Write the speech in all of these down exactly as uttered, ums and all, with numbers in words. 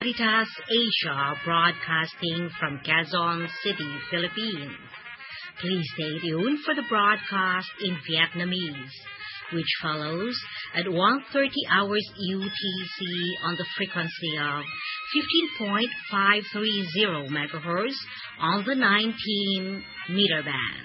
Caritas Asia, broadcasting from Quezon City, Philippines. Please stay tuned for the broadcast in Vietnamese, which follows at one thirty hours U T C on the frequency of fifteen point five three zero megahertz on the nineteen meter band.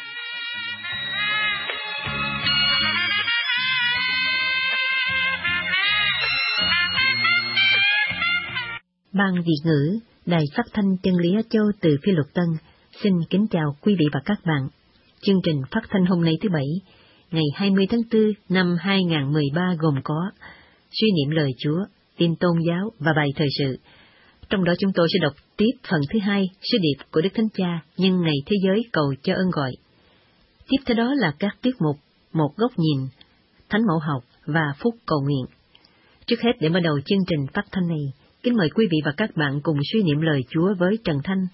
Ban Việt ngữ, Đài Phát thanh Chân lý Á Châu từ Phi Luật Tân, xin kính chào quý vị và các bạn. Chương trình phát thanh hôm nay thứ Bảy, ngày hai mươi tháng tư năm hai nghìn không trăm mười ba gồm có suy niệm lời Chúa, tin tôn giáo và bài thời sự. Trong đó chúng tôi sẽ đọc tiếp phần thứ hai sứ điệp của Đức Thánh Cha nhân ngày thế giới cầu cho ơn gọi. Tiếp theo đó là các tiết mục Một góc nhìn, Thánh mẫu học và Phúc cầu nguyện. Trước hết, để mở đầu chương trình phát thanh này, kính mời quý vị và các bạn cùng suy niệm lời Chúa với Trần Thanh.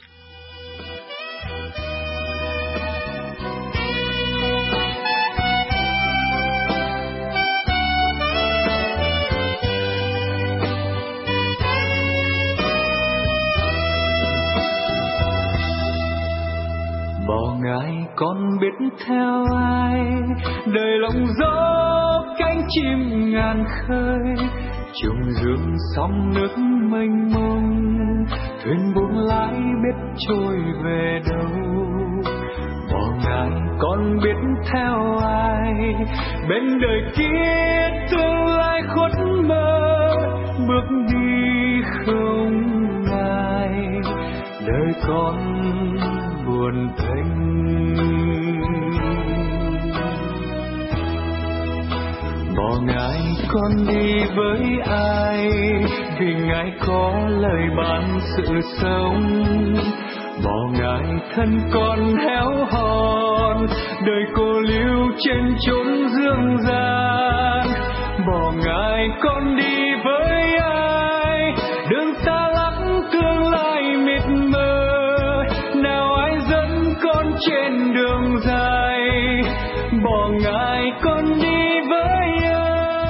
Bỏ ngài con biết theo ai, đời lòng gió cánh chim ngàn khơi, trùng dương sóng nước mênh mông, thuyền buông lái biết trôi về đâu. Bỏ ngài con biết theo ai, bên đời kia tương lai khuất mơ, bước đi không ngài, đời con buồn thênh. Bỏ ngài con đi với ai, vì ngài có lời ban sự sống. Bỏ ngài thân con héo hon, đời cô liêu trên chốn dương gian. Bỏ ngài con đi với ai, đường xa lắm tương lai mịt mờ, nào ai dẫn con trên đường dài. Bỏ ngài con đi với ai.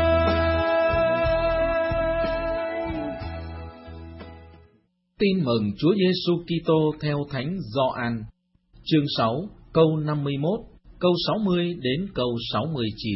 Tin mừng Chúa Giêsu Kitô theo Thánh Gioan, chương sáu, câu năm mươi mốt, câu sáu mươi đến câu sáu mươi chín.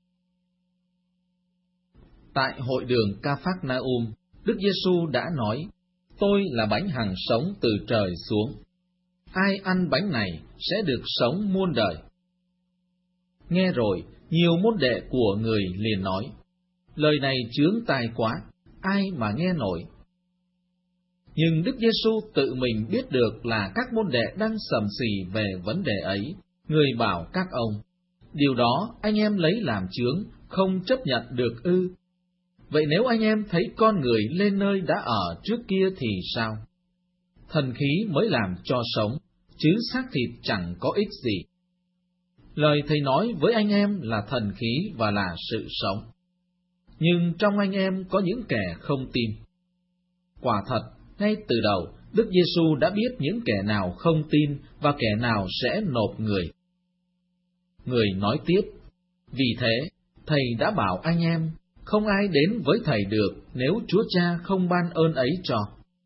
Tại hội đường Ca-phác-na-um, Đức Giêsu đã nói: Tôi là bánh hằng sống từ trời xuống. Ai ăn bánh này sẽ được sống muôn đời. Nghe rồi, nhiều môn đệ của người liền nói: Lời này chướng tai quá, ai mà nghe nổi? Nhưng Đức Giêsu tự mình biết được là các môn đệ đang sầm xì về vấn đề ấy, người bảo các ông: Điều đó anh em lấy làm chướng, không chấp nhận được ư? Vậy nếu anh em thấy con người lên nơi đã ở trước kia thì sao? Thần khí mới làm cho sống, chứ xác thịt chẳng có ích gì. Lời Thầy nói với anh em là thần khí và là sự sống. Nhưng trong anh em có những kẻ không tin. Quả thật, ngay từ đầu, Đức Giêsu đã biết những kẻ nào không tin và kẻ nào sẽ nộp người. Người nói tiếp: Vì thế, Thầy đã bảo anh em, không ai đến với Thầy được nếu Chúa Cha không ban ơn ấy cho.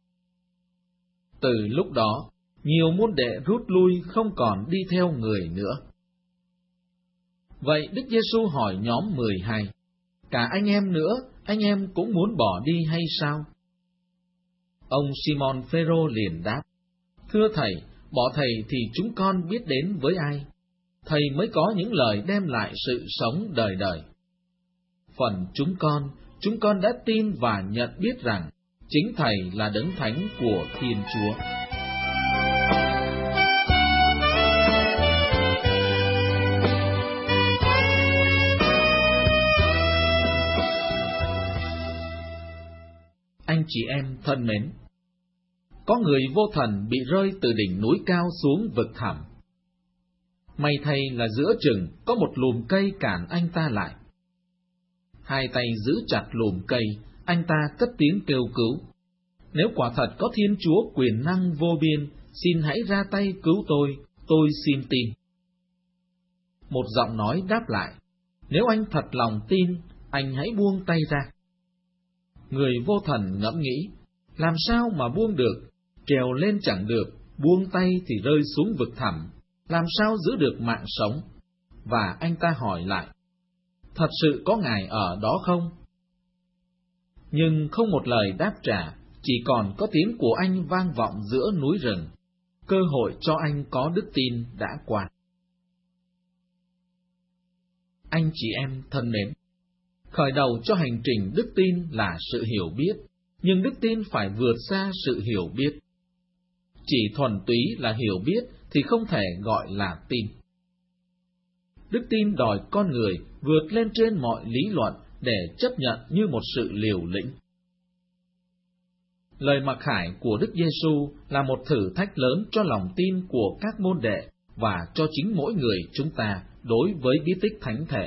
Từ lúc đó, nhiều môn đệ rút lui không còn đi theo người nữa. Vậy Đức Giêsu hỏi nhóm mười hai: Cả anh em nữa, anh em cũng muốn bỏ đi hay sao? Ông Simon Phêrô liền đáp: Thưa Thầy, bỏ Thầy thì chúng con biết đến với ai? Thầy mới có những lời đem lại sự sống đời đời. Phần chúng con, chúng con đã tin và nhận biết rằng chính Thầy là Đấng Thánh của Thiên Chúa. Anh chị em thân mến, có người vô thần bị rơi từ đỉnh núi cao xuống vực thẳm. May thay là giữa chừng có một lùm cây cản anh ta lại. Hai tay giữ chặt lùm cây, anh ta cất tiếng kêu cứu: Nếu quả thật có Thiên Chúa quyền năng vô biên, xin hãy ra tay cứu tôi, tôi xin tin. Một giọng nói đáp lại: Nếu anh thật lòng tin, anh hãy buông tay ra. Người vô thần ngẫm nghĩ: Làm sao mà buông được, trèo lên chẳng được, buông tay thì rơi xuống vực thẳm, làm sao giữ được mạng sống? Và anh ta hỏi lại, thật sự có Ngài ở đó không? Nhưng không một lời đáp trả, chỉ còn có tiếng của anh vang vọng giữa núi rừng. Cơ hội cho anh có đức tin đã qua. Anh chị em thân mến, khởi đầu cho hành trình đức tin là sự hiểu biết, nhưng đức tin phải vượt xa sự hiểu biết. Chỉ thuần túy là hiểu biết thì không thể gọi là tin. Đức tin đòi con người vượt lên trên mọi lý luận để chấp nhận như một sự liều lĩnh. Lời mặc khải của Đức Giêsu là một thử thách lớn cho lòng tin của các môn đệ và cho chính mỗi người chúng ta đối với bí tích thánh thể.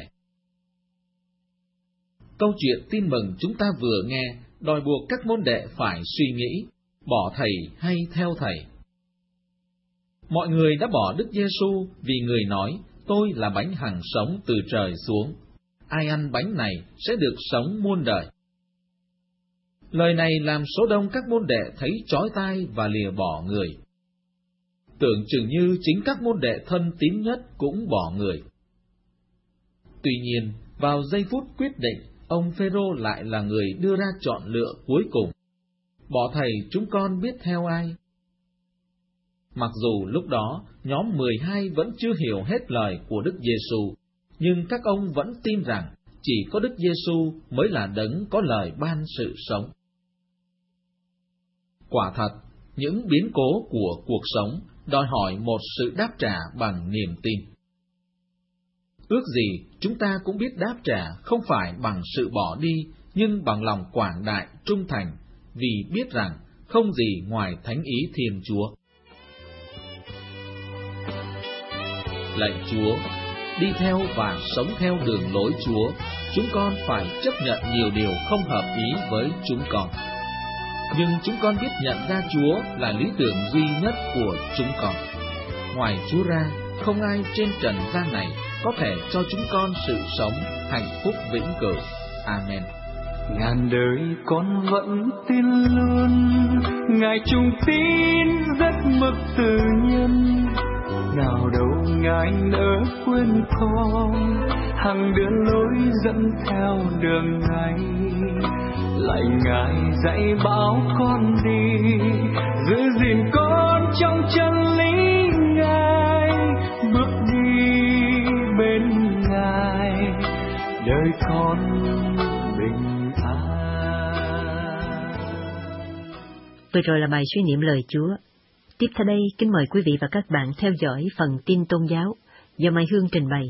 Câu chuyện tin mừng chúng ta vừa nghe đòi buộc các môn đệ phải suy nghĩ, bỏ thầy hay theo thầy. Mọi người đã bỏ Đức Giêsu vì người nói, tôi là bánh hằng sống từ trời xuống. Ai ăn bánh này sẽ được sống muôn đời. Lời này làm số đông các môn đệ thấy chói tai và lìa bỏ người. Tưởng chừng như chính các môn đệ thân tín nhất cũng bỏ người. Tuy nhiên, vào giây phút quyết định, ông Phêrô lại là người đưa ra chọn lựa cuối cùng. Bỏ thầy, chúng con biết theo ai? Mặc dù lúc đó, nhóm mười hai vẫn chưa hiểu hết lời của Đức Giêsu, nhưng các ông vẫn tin rằng chỉ có Đức Giêsu mới là đấng có lời ban sự sống. Quả thật, những biến cố của cuộc sống đòi hỏi một sự đáp trả bằng niềm tin. Ước gì chúng ta cũng biết đáp trả không phải bằng sự bỏ đi, nhưng bằng lòng quảng đại trung thành, vì biết rằng không gì ngoài thánh ý Thiên Chúa. Lạy Chúa, đi theo và sống theo đường lối Chúa, chúng con phải chấp nhận nhiều điều không hợp ý với chúng con. Nhưng chúng con biết nhận ra Chúa là lý tưởng duy nhất của chúng con. Ngoài Chúa ra, không ai trên trần gian này có thể cho chúng con sự sống, hạnh phúc vĩnh cửu. Amen. Ngàn đời con vẫn tin luôn, Ngài trung tín rất mực tự nhiên. Nào đâu Ngài nỡ quên con, hằng đưa lối dẫn theo đường Ngài. Lạy Ngài dạy bảo con đi, giữ gìn con trong chân lý Ngài, bước đi bên Ngài, đời con bình an. Vừa rồi là bài suy niệm lời Chúa. Tiếp theo đây, kính mời quý vị và các bạn theo dõi phần tin tôn giáo do Mai Hương trình bày.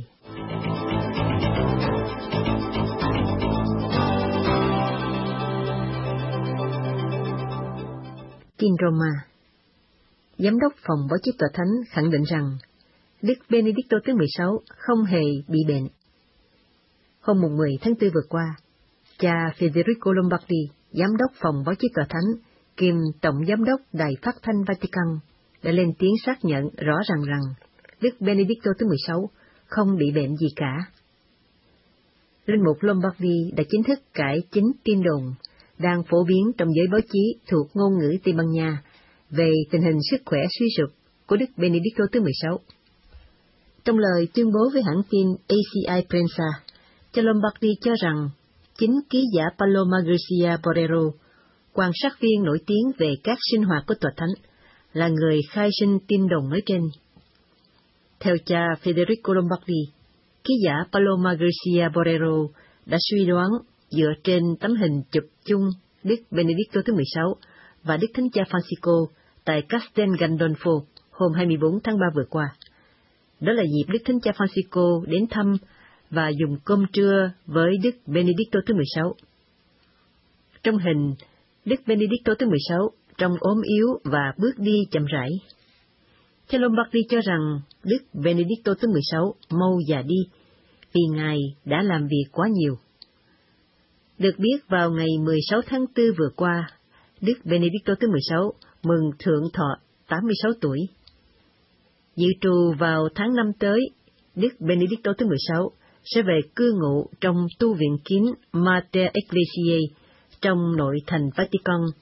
Tin Roma. Giám đốc phòng báo chí tòa thánh khẳng định rằng Đức Benedicto thứ mười sáu không hề bị bệnh. Hôm mười tháng tư vừa qua, cha Federico Lombardi, giám đốc phòng báo chí tòa thánh kiêm tổng giám đốc Đài Phát thanh Vatican, đã lên tiếng xác nhận rõ ràng rằng Đức Benedicto thứ mười sáu không bị bệnh gì cả. Linh mục Lombardi đã chính thức cải chính tin đồn đang phổ biến trong giới báo chí thuộc ngôn ngữ Tây Ban Nha về tình hình sức khỏe suy sụp của Đức Benedicto thứ mười sáu. Trong lời tuyên bố với hãng tin a xê i Prensa, cha Lombardi cho rằng chính ký giả Paloma Garcia Borrero, quan sát viên nổi tiếng về các sinh hoạt của tòa thánh, là người khai sinh tin đồn nói trên. Theo cha Federico Lombardi, ký giả Paloma Garcia Borrero đã suy đoán dựa trên tấm hình chụp chung Đức Benedicto thứ mười sáu và Đức Thánh cha Francisco tại Castel Gandolfo hôm hai mươi bốn tháng ba vừa qua. Đó là dịp Đức Thánh cha Francisco đến thăm và dùng cơm trưa với Đức Benedicto thứ mười sáu. Trong hình, Đức Benedicto thứ mười sáu trông ốm yếu và bước đi chậm rãi. Cha Lombardi cho rằng Đức Benedicto thứ mười sáu mau già đi vì Ngài đã làm việc quá nhiều. Được biết vào ngày mười sáu tháng tư vừa qua, Đức Benedicto thứ mười sáu mừng thượng thọ tám mươi sáu tuổi. Dự trù vào tháng năm tới, Đức Benedicto thứ mười sáu sẽ về cư ngụ trong tu viện kín Mater Ecclesiae trong nội thành Vatican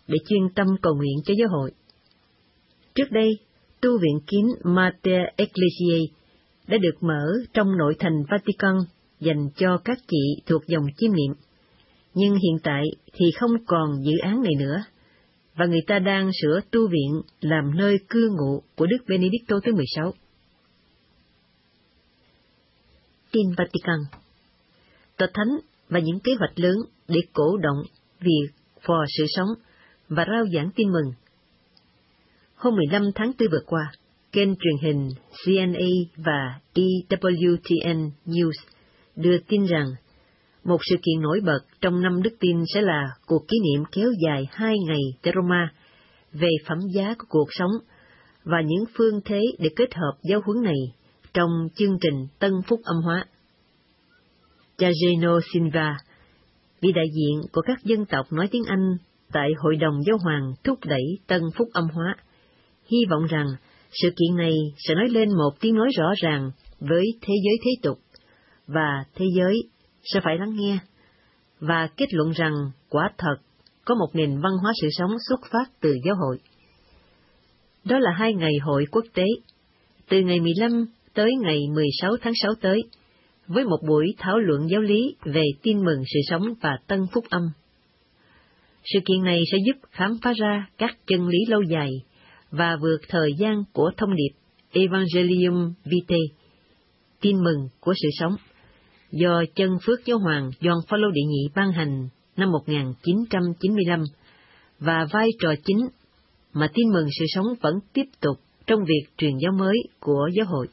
để chuyên tâm cầu nguyện cho giáo hội. Trước đây, tu viện kín Mater Ecclesiae đã được mở trong nội thành Vatican dành cho các chị thuộc dòng chiêm niệm, nhưng hiện tại thì không còn dự án này nữa, và người ta đang sửa tu viện làm nơi cư ngụ của Đức Benedicto thứ mười sáu. Tin Vatican. Tòa Thánh và những kế hoạch lớn để cổ động việc phò sự sống và rao giảng tin mừng. Hôm mười lăm tháng tư vừa qua, kênh truyền hình xê en a và e vê tê en News đưa tin rằng một sự kiện nổi bật trong năm đức tin sẽ là cuộc kỷ niệm kéo dài hai ngày tại Roma về phẩm giá của cuộc sống và những phương thế để kết hợp giáo huấn này trong chương trình Tân Phúc Âm Hóa. Cha Geno Silva, vị đại diện của các dân tộc nói tiếng Anh tại Hội đồng Giáo hoàng thúc đẩy Tân Phúc Âm Hóa, hy vọng rằng sự kiện này sẽ nói lên một tiếng nói rõ ràng với thế giới thế tục, và thế giới sẽ phải lắng nghe, và kết luận rằng quả thật có một nền văn hóa sự sống xuất phát từ giáo hội. Đó là hai ngày hội quốc tế, từ ngày mười lăm tới ngày mười sáu tháng sáu tới, với một buổi thảo luận giáo lý về tin mừng sự sống và Tân Phúc Âm. Sự kiện này sẽ giúp khám phá ra các chân lý lâu dài và vượt thời gian của thông điệp Evangelium Vitae, tin mừng của sự sống, do chân phước giáo hoàng Gioan Phaolô đệ nhị ban hành năm một nghìn chín trăm chín mươi lăm, và vai trò chính mà tin mừng sự sống vẫn tiếp tục trong việc truyền giáo mới của giáo hội.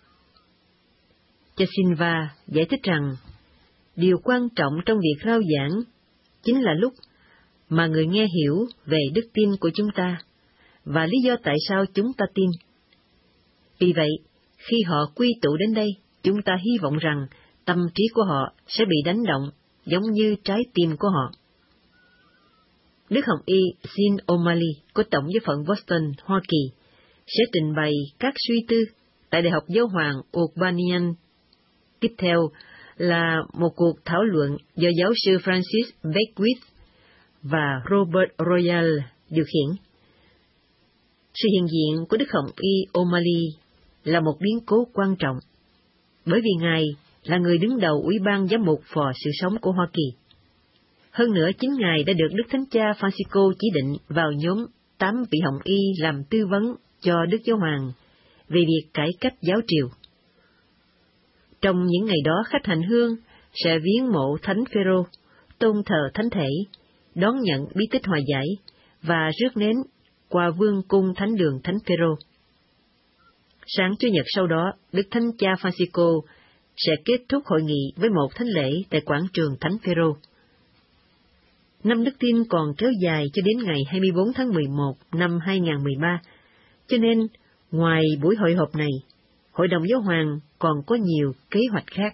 Cha Silva giải thích rằng, điều quan trọng trong việc rao giảng chính là lúc mà người nghe hiểu về đức tin của chúng ta, và lý do tại sao chúng ta tin. Vì vậy, khi họ quy tụ đến đây, chúng ta hy vọng rằng tâm trí của họ sẽ bị đánh động, giống như trái tim của họ. Đức Hồng Y Sean O'Malley của Tổng giáo phận Boston, Hoa Kỳ, sẽ trình bày các suy tư tại Đại học Giáo hoàng Urbanian. Tiếp theo là một cuộc thảo luận do giáo sư Francis Beckwith và Robert Royal điều khiển. Sự hiện diện của Đức Hồng Y O'Malley là một biến cố quan trọng, bởi vì Ngài là người đứng đầu Ủy ban Giám mục phò sự sống của Hoa Kỳ. Hơn nữa, chính Ngài đã được Đức Thánh Cha Francisco chỉ định vào nhóm tám vị Hồng Y làm tư vấn cho Đức Giáo hoàng về việc cải cách giáo triều. Trong những ngày đó, khách hành hương sẽ viếng mộ Thánh Phêrô, tôn thờ thánh thể, đón nhận bí tích hòa giải và rước nến qua vương cung thánh đường Thánh Phêrô. Sáng Chủ nhật sau đó, Đức Thánh Cha Francisco sẽ kết thúc hội nghị với một thánh lễ tại quảng trường Thánh Phêrô. Năm đức tin còn kéo dài cho đến ngày hai mươi bốn tháng mười một năm hai nghìn không trăm mười ba, cho nên ngoài buổi hội họp này, Hội đồng Giáo hoàng còn có nhiều kế hoạch khác.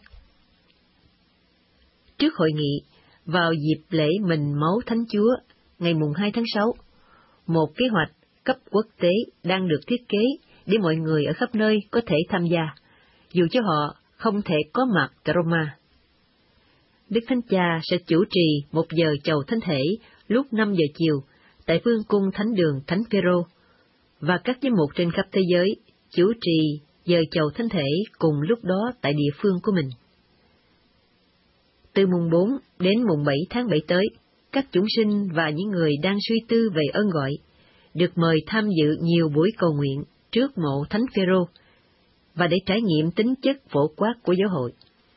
Trước hội nghị, vào dịp lễ Mình Máu Thánh Chúa ngày mùng hai tháng sáu, một kế hoạch cấp quốc tế đang được thiết kế để mọi người ở khắp nơi có thể tham gia, dù cho họ không thể có mặt tại Roma. Đức Thánh Cha sẽ chủ trì một giờ chầu thánh thể lúc năm giờ chiều tại vương cung thánh đường Thánh Phêrô, và các giám mục trên khắp thế giới chủ trì giờ chầu thánh thể cùng lúc đó tại địa phương của mình. Từ mùng bốn đến mùng bảy tháng bảy tới, các chúng sinh và những người đang suy tư về ơn gọi được mời tham dự nhiều buổi cầu nguyện trước mộ Thánh Phêrô và để trải nghiệm tính chất phổ quát của giáo hội.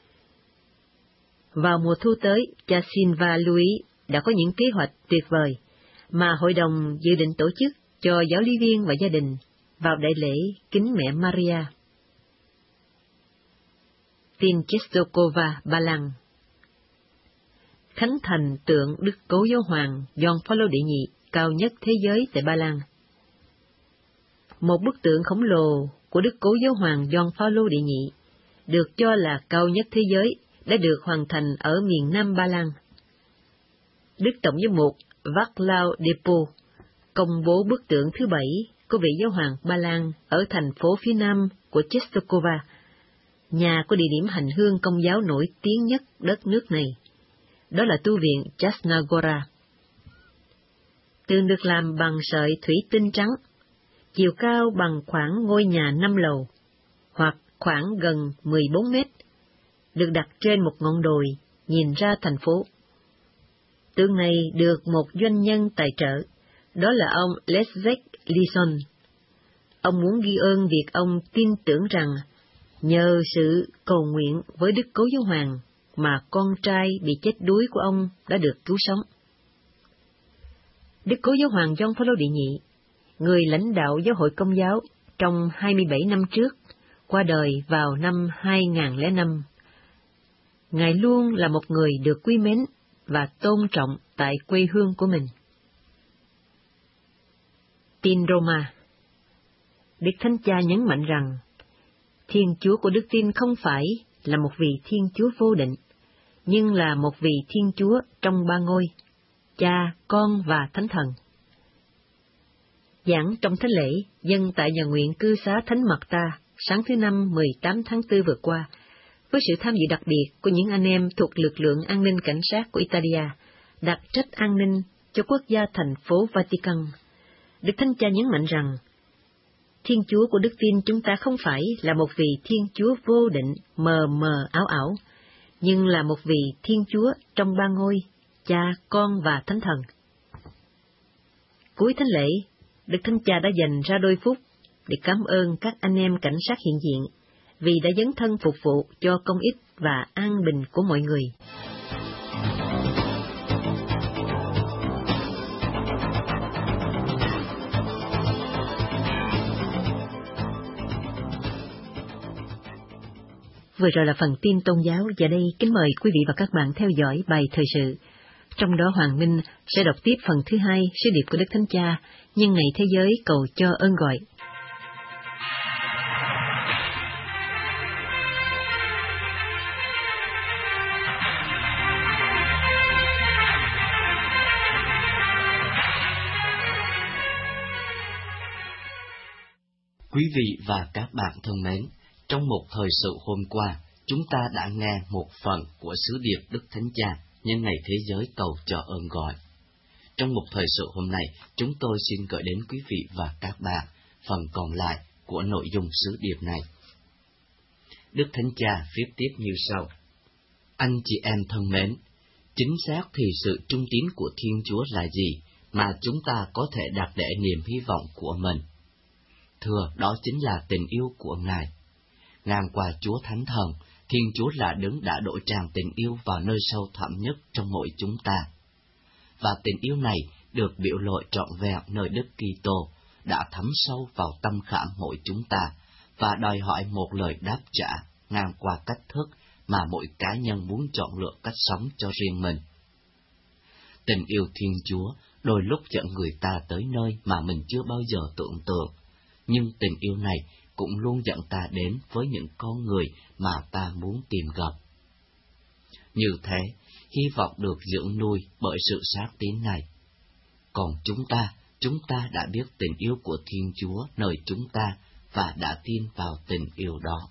Vào mùa thu tới, cha Silva lưu ý đã có những kế hoạch tuyệt vời mà hội đồng dự định tổ chức cho giáo lý viên và gia đình vào đại lễ Kính Mẹ Maria. Tin Czestochowa, Ba Lan. Khánh thành tượng Đức Cố Giáo hoàng Gioan Phaolô đệ nhị cao nhất thế giới tại Ba Lan. Một bức tượng khổng lồ của Đức Cố Giáo hoàng Gioan Phaolô đệ nhị, được cho là cao nhất thế giới, đã được hoàn thành ở miền Nam Ba Lan. Đức Tổng giám mục Vaclav Depo công bố bức tượng thứ bảy của vị giáo hoàng Ba Lan ở thành phố phía nam của Czestochowa, nhà của địa điểm hành hương công giáo nổi tiếng nhất đất nước này. Đó là tu viện Jasna Gora. thường được làm bằng sợi thủy tinh trắng, chiều cao bằng khoảng ngôi nhà năm lầu, hoặc khoảng gần mười bốn mét, được đặt trên một ngọn đồi nhìn ra thành phố. Tượng này được một doanh nhân tài trợ, đó là ông Leszek Lison. Ông muốn ghi ơn việc ông tin tưởng rằng nhờ sự cầu nguyện với Đức Cố Giáo Hoàng mà con trai bị chết đuối của ông đã được cứu sống. Đức Cố Giáo Hoàng Gioan Phaolô đệ nhị, người lãnh đạo giáo hội Công giáo trong hai mươi bảy năm trước, qua đời vào năm hai nghìn lẻ năm. Ngài luôn là một người được quý mến và tôn trọng tại quê hương của mình. Tin Roma. Đức Thánh Cha nhấn mạnh rằng, Thiên Chúa của đức tin không phải là một vị Thiên Chúa vô định, nhưng là một vị Thiên Chúa trong ba ngôi, Cha, Con và Thánh Thần. Giảng trong thánh lễ dâng tại nhà nguyện cư xá Thánh Marta sáng thứ Năm mười tám tháng tư vừa qua, với sự tham dự đặc biệt của những anh em thuộc lực lượng an ninh cảnh sát của Italia, đặc trách an ninh cho quốc gia thành phố Vatican. Đức Thánh Cha nhấn mạnh rằng, Thiên Chúa của đức tin chúng ta không phải là một vị Thiên Chúa vô định, mờ mờ ảo ảo, nhưng là một vị Thiên Chúa trong ba ngôi, Cha, Con và Thánh Thần. Cuối thánh lễ, Đức Thánh Cha đã dành ra đôi phút để cảm ơn các anh em cảnh sát hiện diện vì đã dấn thân phục vụ cho công ích và an bình của mọi người. Vừa rồi là phần tin tôn giáo, và đây kính mời quý vị và các bạn theo dõi bài thời sự. Trong đó Hoàng Minh sẽ đọc tiếp phần thứ hai sứ điệp của Đức Thánh Cha nhân ngày thế giới cầu cho ơn gọi. Quý vị và các bạn thân mến, trong một thời sự hôm qua, chúng ta đã nghe một phần của sứ điệp Đức Thánh Cha nhân ngày thế giới cầu cho ơn gọi. Trong một thời sự hôm nay, chúng tôi xin gửi đến quý vị và các bạn phần còn lại của nội dung sứ điệp này. Đức Thánh Cha viết tiếp như sau: Anh chị em thân mến, chính xác thì sự trung tín của Thiên Chúa là gì mà chúng ta có thể đặt để niềm hy vọng của mình? Thưa, đó chính là tình yêu của Ngài. Ngang qua Chúa Thánh Thần, Thiên Chúa là đấng đã đổ tràn tình yêu vào nơi sâu thẳm nhất trong mỗi chúng ta. Và tình yêu này được biểu lộ trọn vẹn nơi Đức Kitô, đã thấm sâu vào tâm khảm mỗi chúng ta, và đòi hỏi một lời đáp trả ngang qua cách thức mà mỗi cá nhân muốn chọn lựa cách sống cho riêng mình. Tình yêu Thiên Chúa đôi lúc dẫn người ta tới nơi mà mình chưa bao giờ tưởng tượng, nhưng tình yêu này cũng luôn dẫn ta đến với những con người mà ta muốn tìm gặp. Như thế, hy vọng được dưỡng nuôi bởi sự xác tín này. Còn chúng ta, chúng ta đã biết tình yêu của Thiên Chúa nơi chúng ta và đã tin vào tình yêu đó.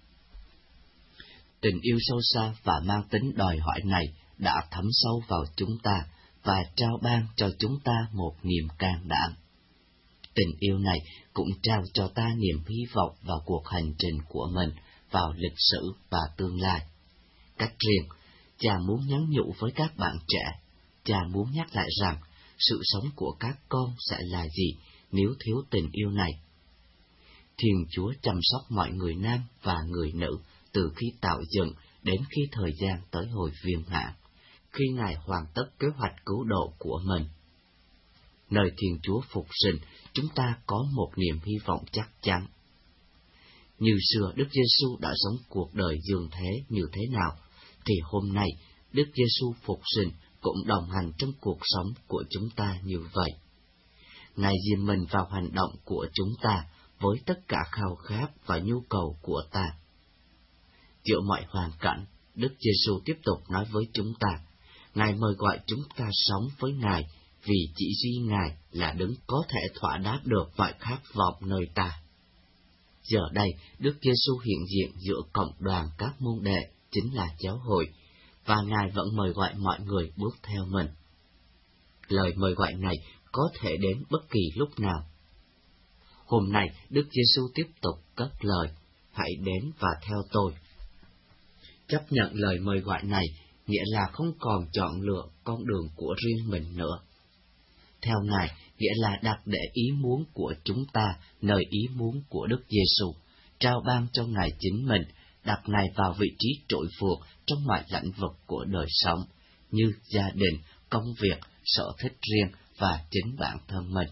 Tình yêu sâu xa và mang tính đòi hỏi này đã thấm sâu vào chúng ta và trao ban cho chúng ta một niềm can đảm. Tình yêu này cũng trao cho ta niềm hy vọng vào cuộc hành trình của mình, vào lịch sử và tương lai. Cách riêng, cha muốn nhắn nhủ với các bạn trẻ, cha muốn nhắc lại rằng sự sống của các con sẽ là gì nếu thiếu tình yêu này. Thiên Chúa chăm sóc mọi người nam và người nữ từ khi tạo dựng đến khi thời gian tới hồi viên mãn, khi Ngài hoàn tất kế hoạch cứu độ của mình. Nơi Thiên Chúa phục sinh, chúng ta có một niềm hy vọng chắc chắn. Như xưa Đức Giêsu đã sống cuộc đời dương thế như thế nào, thì hôm nay Đức Giêsu phục sinh cũng đồng hành trong cuộc sống của chúng ta như vậy. Ngài dìm mình vào hành động của chúng ta với tất cả khao khát và nhu cầu của ta. Giữa mọi hoàn cảnh, Đức Giêsu tiếp tục nói với chúng ta, Ngài mời gọi chúng ta sống với Ngài, vì chỉ duy Ngài là đấng có thể thỏa đáp được mọi khát vọng nơi ta. Giờ đây, Đức Giêsu hiện diện giữa cộng đoàn các môn đệ, chính là giáo hội, và Ngài vẫn mời gọi mọi người bước theo mình. Lời mời gọi này có thể đến bất kỳ lúc nào. Hôm nay, Đức Giêsu tiếp tục cất lời, hãy đến và theo tôi. Chấp nhận lời mời gọi này nghĩa là không còn chọn lựa con đường của riêng mình nữa. Theo Ngài nghĩa là đặt để ý muốn của chúng ta nơi ý muốn của Đức Giêsu, trao ban cho Ngài chính mình, đặt Ngài vào vị trí trội phược trong mọi lĩnh vực của đời sống, như gia đình, công việc, sở thích riêng và chính bản thân mình.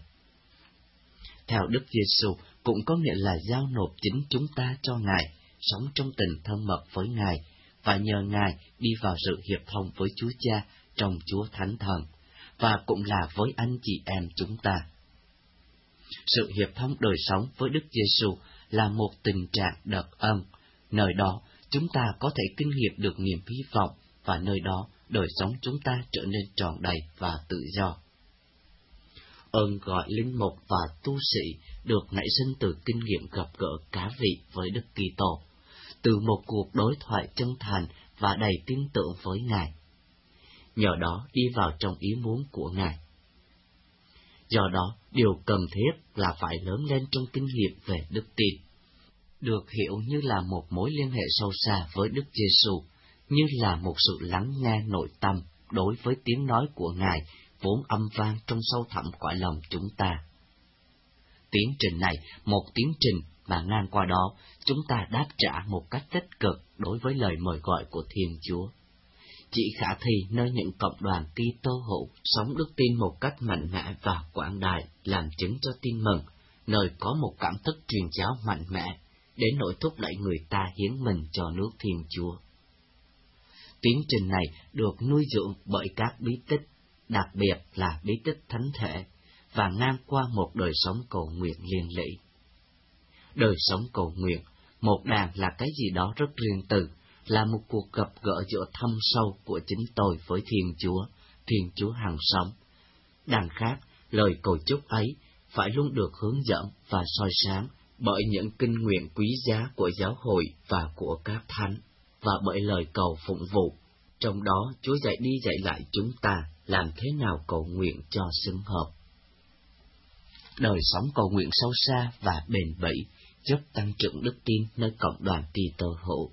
Theo Đức Giêsu cũng có nghĩa là giao nộp chính chúng ta cho Ngài, sống trong tình thân mật với Ngài, và nhờ Ngài đi vào sự hiệp thông với Chúa Cha trong Chúa Thánh Thần, và cũng là với anh chị em chúng ta. Sự hiệp thông đời sống với Đức Giêsu là một tình trạng đặc ân, nơi đó chúng ta có thể kinh nghiệm được niềm hy vọng, và nơi đó đời sống chúng ta trở nên trọn đầy và tự do. Ơn gọi linh mục và tu sĩ được nảy sinh từ kinh nghiệm gặp gỡ cá vị với Đức Kitô, từ một cuộc đối thoại chân thành và đầy tin tưởng với Ngài. Nhờ đó đi vào trong ý muốn của Ngài. Do đó, điều cần thiết là phải lớn lên trong kinh nghiệm về đức tin, được hiểu như là một mối liên hệ sâu xa với Đức Giêsu, như là một sự lắng nghe nội tâm đối với tiếng nói của Ngài vốn âm vang trong sâu thẳm cõi lòng chúng ta. Tiến trình này, một tiến trình mà ngang qua đó, chúng ta đáp trả một cách tích cực đối với lời mời gọi của Thiên Chúa. Chỉ khả thi nơi những cộng đoàn Kitô hữu sống đức tin một cách mạnh mẽ và quảng đại, làm chứng cho tin mừng, nơi có một cảm thức truyền giáo mạnh mẽ, đến nỗi thúc đẩy người ta hiến mình cho nước Thiên Chúa. Tiến trình này được nuôi dưỡng bởi các bí tích, đặc biệt là bí tích thánh thể, và ngang qua một đời sống cầu nguyện liên lỉ. Đời sống cầu nguyện, một đàn là cái gì đó rất riêng tư, là một cuộc gặp gỡ giữa thâm sâu của chính tôi với Thiên Chúa, Thiên Chúa hằng sống. Đằng khác, lời cầu chúc ấy phải luôn được hướng dẫn và soi sáng bởi những kinh nguyện quý giá của giáo hội và của các thánh, và bởi lời cầu phụng vụ. Trong đó, Chúa dạy đi dạy lại chúng ta làm thế nào cầu nguyện cho xứng hợp. Đời sống cầu nguyện sâu xa và bền bỉ giúp tăng trưởng đức tin nơi cộng đoàn Kitô hữu.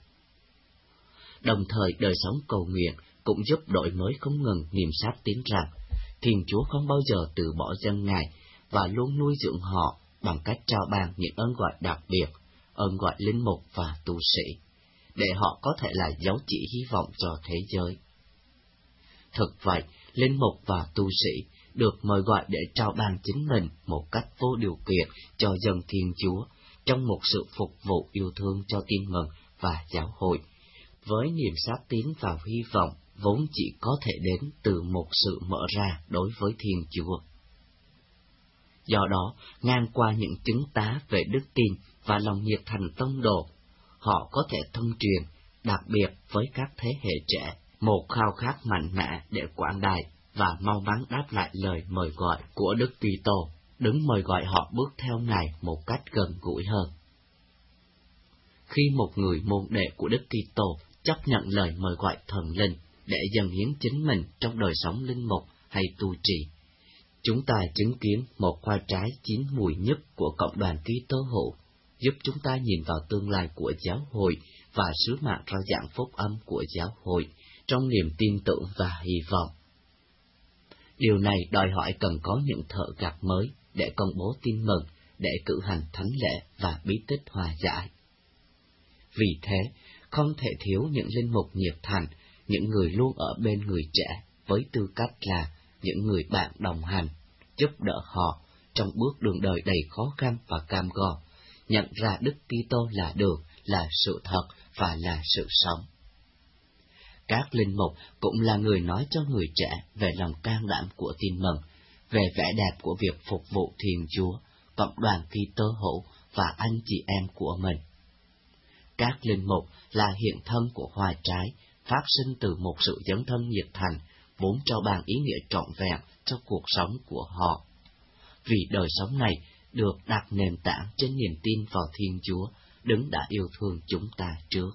Đồng thời, đời sống cầu nguyện cũng giúp đổi mới không ngừng niềm xác tín rằng Thiên Chúa không bao giờ từ bỏ dân Ngài và luôn nuôi dưỡng họ bằng cách trao ban những ơn gọi đặc biệt, ơn gọi linh mục và tu sĩ, để họ có thể là dấu chỉ hy vọng cho thế giới. Thực vậy, linh mục và tu sĩ được mời gọi để trao ban chính mình một cách vô điều kiện cho dân Thiên Chúa, trong một sự phục vụ yêu thương cho tin mừng và giáo hội, với niềm xác tín và hy vọng vốn chỉ có thể đến từ một sự mở ra đối với Thiên Chúa. Do đó, ngang qua những chứng tá về đức tin và lòng nhiệt thành tông đồ, họ có thể thông truyền, đặc biệt với các thế hệ trẻ, một khao khát mạnh mẽ để quảng đại và mau mắn đáp lại lời mời gọi của Đức Kitô, đứng mời gọi họ bước theo Ngài một cách gần gũi hơn. Khi một người môn đệ của Đức Kitô chấp nhận lời mời gọi thần linh để dâng hiến chính mình trong đời sống linh mục hay tu trì, chúng ta chứng kiến một hoa trái chín mùi nhất của cộng đoàn Kitô hữu, giúp chúng ta nhìn vào tương lai của giáo hội và sứ mạng rao giảng phúc âm của giáo hội trong niềm tin tưởng và hy vọng. Điều này đòi hỏi cần có những thợ gặt mới để công bố tin mừng, để cử hành thánh lễ và bí tích hòa giải. Vì thế, không thể thiếu những linh mục nhiệt thành, những người luôn ở bên người trẻ với tư cách là những người bạn đồng hành, giúp đỡ họ trong bước đường đời đầy khó khăn và cam go, nhận ra Đức Kitô là đường, là sự thật và là sự sống. Các linh mục cũng là người nói cho người trẻ về lòng can đảm của tin mừng, về vẻ đẹp của việc phục vụ Thiên Chúa, cộng đoàn Kitô hữu và anh chị em của mình. Các linh mục là hiện thân của hoa trái, phát sinh từ một sự dấn thân nhiệt thành, vốn trao ban ý nghĩa trọn vẹn cho cuộc sống của họ. Vì đời sống này được đặt nền tảng trên niềm tin vào Thiên Chúa, đấng đã yêu thương chúng ta trước.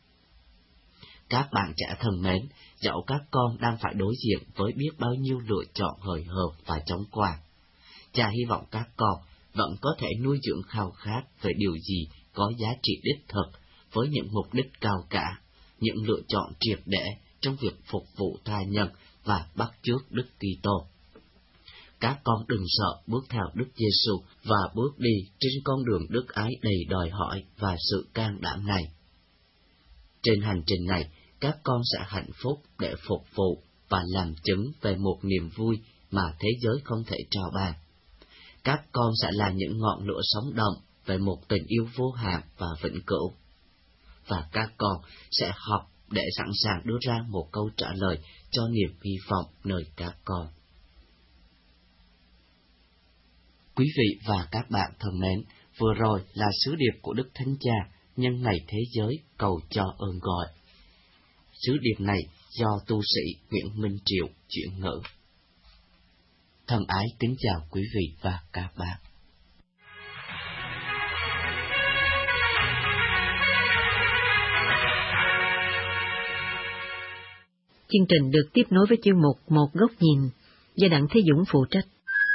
Các bạn trẻ thân mến, dẫu các con đang phải đối diện với biết bao nhiêu lựa chọn hời hợt và chóng qua, Cha hy vọng các con vẫn có thể nuôi dưỡng khao khát về điều gì có giá trị đích thực, với những mục đích cao cả, những lựa chọn triệt để trong việc phục vụ tha nhân và bắt chước Đức Kitô. Các con đừng sợ bước theo Đức Giêsu và bước đi trên con đường đức ái đầy đòi hỏi và sự can đảm này. Trên hành trình này, các con sẽ hạnh phúc để phục vụ và làm chứng về một niềm vui mà thế giới không thể trao ban. Các con sẽ là những ngọn lửa sống động về một tình yêu vô hạn và vĩnh cửu. Và các con sẽ học để sẵn sàng đưa ra một câu trả lời cho niềm hy vọng nơi các con. Quý vị và các bạn thân mến, vừa rồi là sứ điệp của Đức Thánh Cha nhân ngày thế giới cầu cho ơn gọi. Sứ điệp này do tu sĩ Nguyễn Minh Triệu chuyển ngữ. Thân ái kính chào quý vị và các bạn. Chương trình được tiếp nối với chuyên mục Một Góc Nhìn do Đặng Thế Dũng phụ trách.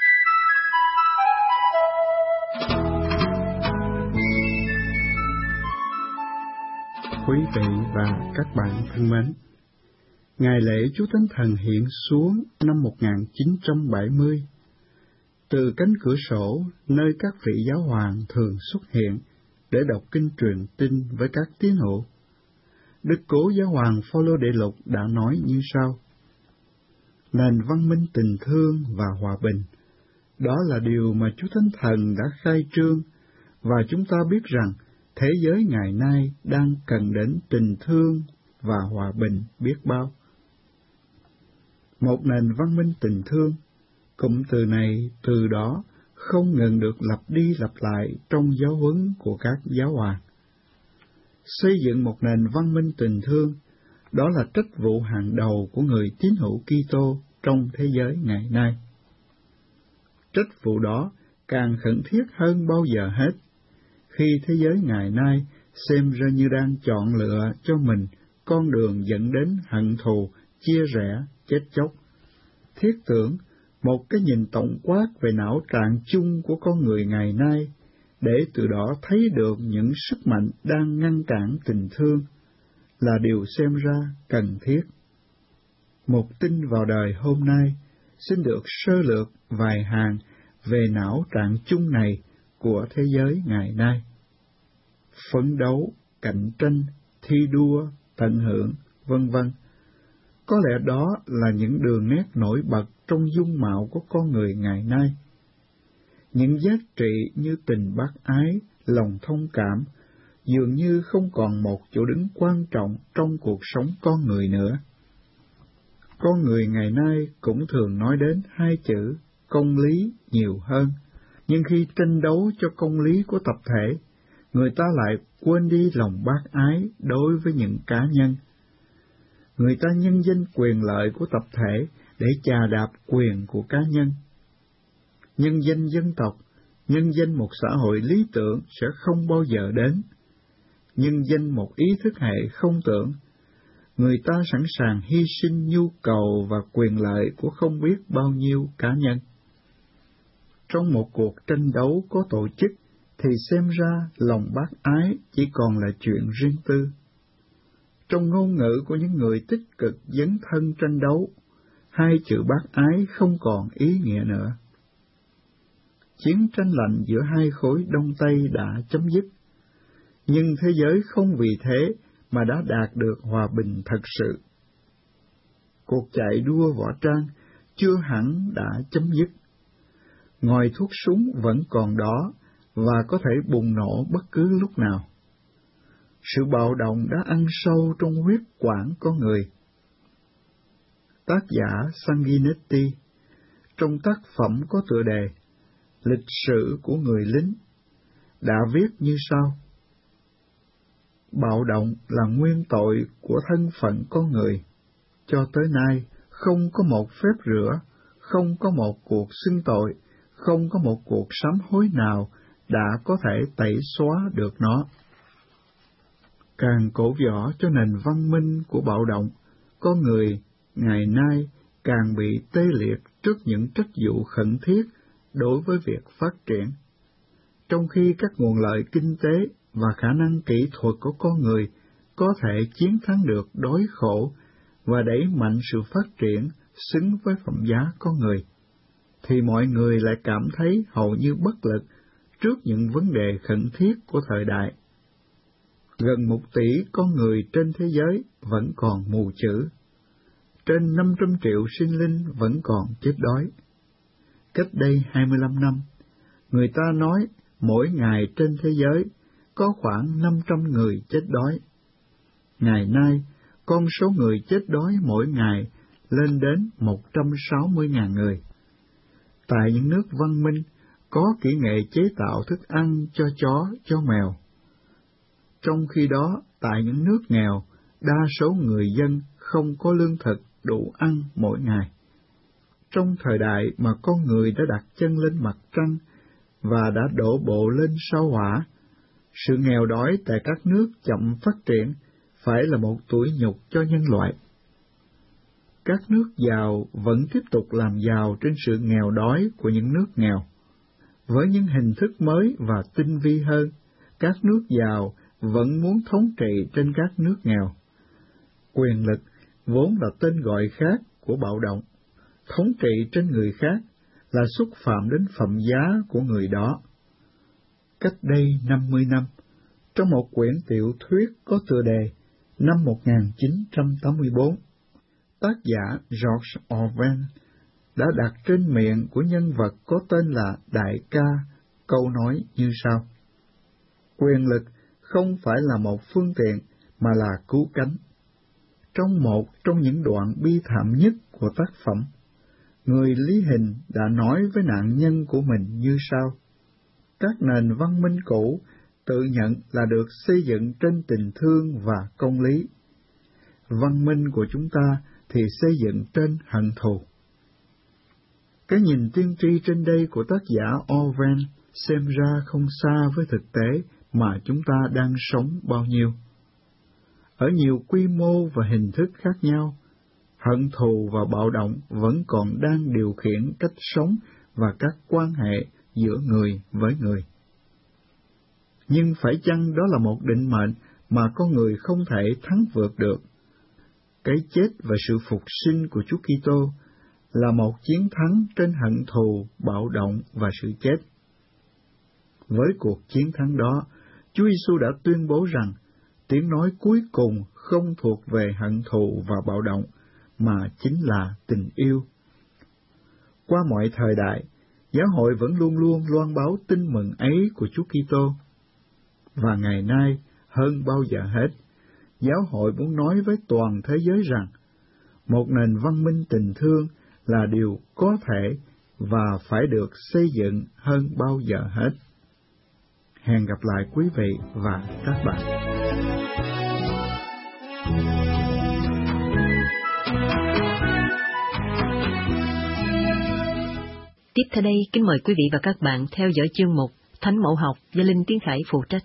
Quý vị và các bạn thân mến, ngày lễ Chúa Thánh Thần hiện xuống năm một nghìn chín trăm bảy mươi. Từ cánh cửa sổ nơi các vị giáo hoàng thường xuất hiện để đọc kinh truyền tin với các tín hữu, Đức Cố Giáo hoàng Phaolô Đệ Lục đã nói như sau: nền văn minh tình thương và hòa bình, đó là điều mà Chúa Thánh Thần đã khai trương, và chúng ta biết rằng thế giới ngày nay đang cần đến tình thương và hòa bình biết bao. Một nền văn minh tình thương, cụm từ này từ đó không ngừng được lặp đi lặp lại trong giáo huấn của các giáo hoàng. Xây dựng một nền văn minh tình thương, đó là trách vụ hàng đầu của người tín hữu Kitô trong thế giới ngày nay. Trách vụ đó càng khẩn thiết hơn bao giờ hết, khi thế giới ngày nay xem ra như đang chọn lựa cho mình con đường dẫn đến hận thù, chia rẽ, chết chóc. Thiết tưởng một cái nhìn tổng quát về não trạng chung của con người ngày nay, để từ đó thấy được những sức mạnh đang ngăn cản tình thương, là điều xem ra cần thiết. Một tin vào đời hôm nay xin được sơ lược vài hàng về não trạng chung này của thế giới ngày nay. Phấn đấu, cạnh tranh, thi đua, tận hưởng, vân vân. Có lẽ đó là những đường nét nổi bật trong dung mạo của con người ngày nay. Những giá trị như tình bác ái, lòng thông cảm, dường như không còn một chỗ đứng quan trọng trong cuộc sống con người nữa. Con người ngày nay cũng thường nói đến hai chữ công lý nhiều hơn, nhưng khi tranh đấu cho công lý của tập thể, người ta lại quên đi lòng bác ái đối với những cá nhân. Người ta nhân danh quyền lợi của tập thể để chà đạp quyền của cá nhân. Nhân danh dân tộc, nhân danh một xã hội lý tưởng sẽ không bao giờ đến. Nhân danh một ý thức hệ không tưởng, người ta sẵn sàng hy sinh nhu cầu và quyền lợi của không biết bao nhiêu cá nhân. Trong một cuộc tranh đấu có tổ chức, thì xem ra lòng bác ái chỉ còn là chuyện riêng tư. Trong ngôn ngữ của những người tích cực dấn thân tranh đấu, hai chữ bác ái không còn ý nghĩa nữa. Chiến tranh lạnh giữa hai khối Đông Tây đã chấm dứt, nhưng thế giới không vì thế mà đã đạt được hòa bình thật sự. Cuộc chạy đua võ trang chưa hẳn đã chấm dứt. Ngòi thuốc súng vẫn còn đó và có thể bùng nổ bất cứ lúc nào. Sự bạo động đã ăn sâu trong huyết quản con người. Tác giả Sanguinetti, trong tác phẩm có tựa đề Lịch sử của người lính, đã viết như sau: bạo động là nguyên tội của thân phận con người. Cho tới nay, không có một phép rửa, không có một cuộc xưng tội, không có một cuộc sám hối nào đã có thể tẩy xóa được nó. Càng cổ võ cho nền văn minh của bạo động, con người ngày nay càng bị tê liệt trước những trách vụ khẩn thiết đối với việc phát triển. Trong khi các nguồn lợi kinh tế và khả năng kỹ thuật của con người có thể chiến thắng được đói khổ và đẩy mạnh sự phát triển xứng với phẩm giá con người, thì mọi người lại cảm thấy hầu như bất lực trước những vấn đề khẩn thiết của thời đại. Gần một tỷ con người trên thế giới vẫn còn mù chữ. Trên năm trăm triệu sinh linh vẫn còn chết đói. Cách đây hai mươi lăm năm, người ta nói mỗi ngày trên thế giới có khoảng năm trăm người chết đói. Ngày nay, con số người chết đói mỗi ngày lên đến một trăm sáu mươi nghìn người. Tại những nước văn minh, có kỹ nghệ chế tạo thức ăn cho chó, cho mèo. Trong khi đó, tại những nước nghèo, đa số người dân không có lương thực đủ ăn mỗi ngày. Trong thời đại mà con người đã đặt chân lên mặt trăng và đã đổ bộ lên sao Hỏa, sự nghèo đói tại các nước chậm phát triển phải là một tủi nhục cho nhân loại. Các nước giàu vẫn tiếp tục làm giàu trên sự nghèo đói của những nước nghèo. Với những hình thức mới và tinh vi hơn, các nước giàu vẫn muốn thống trị trên các nước nghèo. Quyền lực vốn là tên gọi khác của bạo động. Thống trị trên người khác là xúc phạm đến phẩm giá của người đó. Cách đây năm mươi năm, trong một quyển tiểu thuyết có tựa đề năm một nghìn chín trăm tám mươi tư, tác giả George Orwell đã đặt trên miệng của nhân vật có tên là Đại ca câu nói như sau: quyền lực không phải là một phương tiện mà là cứu cánh. Trong một trong những đoạn bi thảm nhất của tác phẩm, người lý hình đã nói với nạn nhân của mình như sau: các nền văn minh cũ tự nhận là được xây dựng trên tình thương và công lý. Văn minh của chúng ta thì xây dựng trên hận thù. Cái nhìn tiên tri trên đây của tác giả Orwell xem ra không xa với thực tế mà chúng ta đang sống bao nhiêu. Ở nhiều quy mô và hình thức khác nhau, hận thù và bạo động vẫn còn đang điều khiển cách sống và các quan hệ giữa người với người. Nhưng phải chăng đó là một định mệnh mà con người không thể thắng vượt được? Cái chết và sự phục sinh của Chúa Kitô là một chiến thắng trên hận thù, bạo động và sự chết. Với cuộc chiến thắng đó, Chúa Giêsu đã tuyên bố rằng tiếng nói cuối cùng không thuộc về hận thù và bạo động, mà chính là tình yêu. Qua mọi thời đại, giáo hội vẫn luôn luôn loan báo tin mừng ấy của Chúa Kitô. Và ngày nay, hơn bao giờ hết, giáo hội muốn nói với toàn thế giới rằng một nền văn minh tình thương là điều có thể và phải được xây dựng hơn bao giờ hết. Hẹn gặp lại quý vị và các bạn. Tiếp theo đây, kính mời quý vị và các bạn theo dõi chương mục Thánh Mẫu Học do Linh Tiến Khải phụ trách.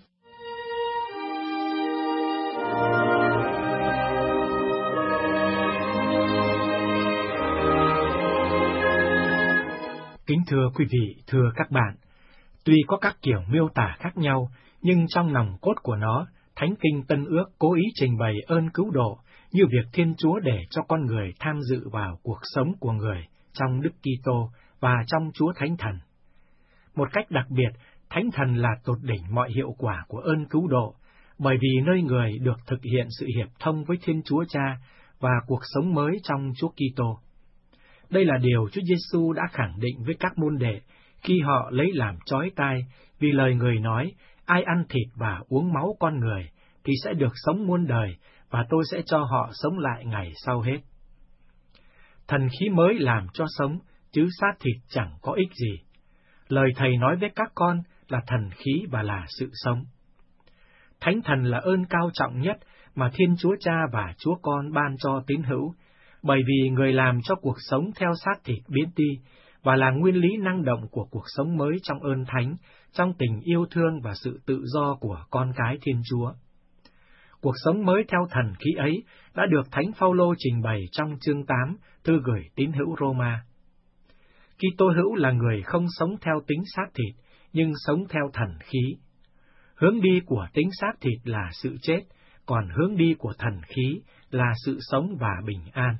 Kính thưa quý vị, thưa các bạn, tuy có các kiểu miêu tả khác nhau, nhưng trong nòng cốt của nó, Thánh Kinh Tân Ước cố ý trình bày ơn cứu độ như việc Thiên Chúa để cho con người tham dự vào cuộc sống của người trong Đức Kitô và trong Chúa Thánh Thần. Một cách đặc biệt, Thánh Thần là tột đỉnh mọi hiệu quả của ơn cứu độ, bởi vì nơi người được thực hiện sự hiệp thông với Thiên Chúa Cha và cuộc sống mới trong Chúa Kitô. Đây là điều Chúa Giêsu đã khẳng định với các môn đệ khi họ lấy làm chói tai vì lời người nói: ai ăn thịt và uống máu con người thì sẽ được sống muôn đời, và tôi sẽ cho họ sống lại ngày sau hết. Thần khí mới làm cho sống, chứ xác thịt chẳng có ích gì. Lời Thầy nói với các con là thần khí và là sự sống. Thánh Thần là ơn cao trọng nhất mà Thiên Chúa Cha và Chúa Con ban cho tín hữu, bởi vì người làm cho cuộc sống theo xác thịt biến đi, và là nguyên lý năng động của cuộc sống mới trong ơn thánh, trong tình yêu thương và sự tự do của con cái Thiên Chúa. Cuộc sống mới theo thần khí ấy đã được Thánh Phaolô trình bày trong chương tám, thư gửi tín hữu Roma. Kitô hữu là người không sống theo tính xác thịt, nhưng sống theo thần khí. Hướng đi của tính xác thịt là sự chết, còn hướng đi của thần khí là sự sống và bình an.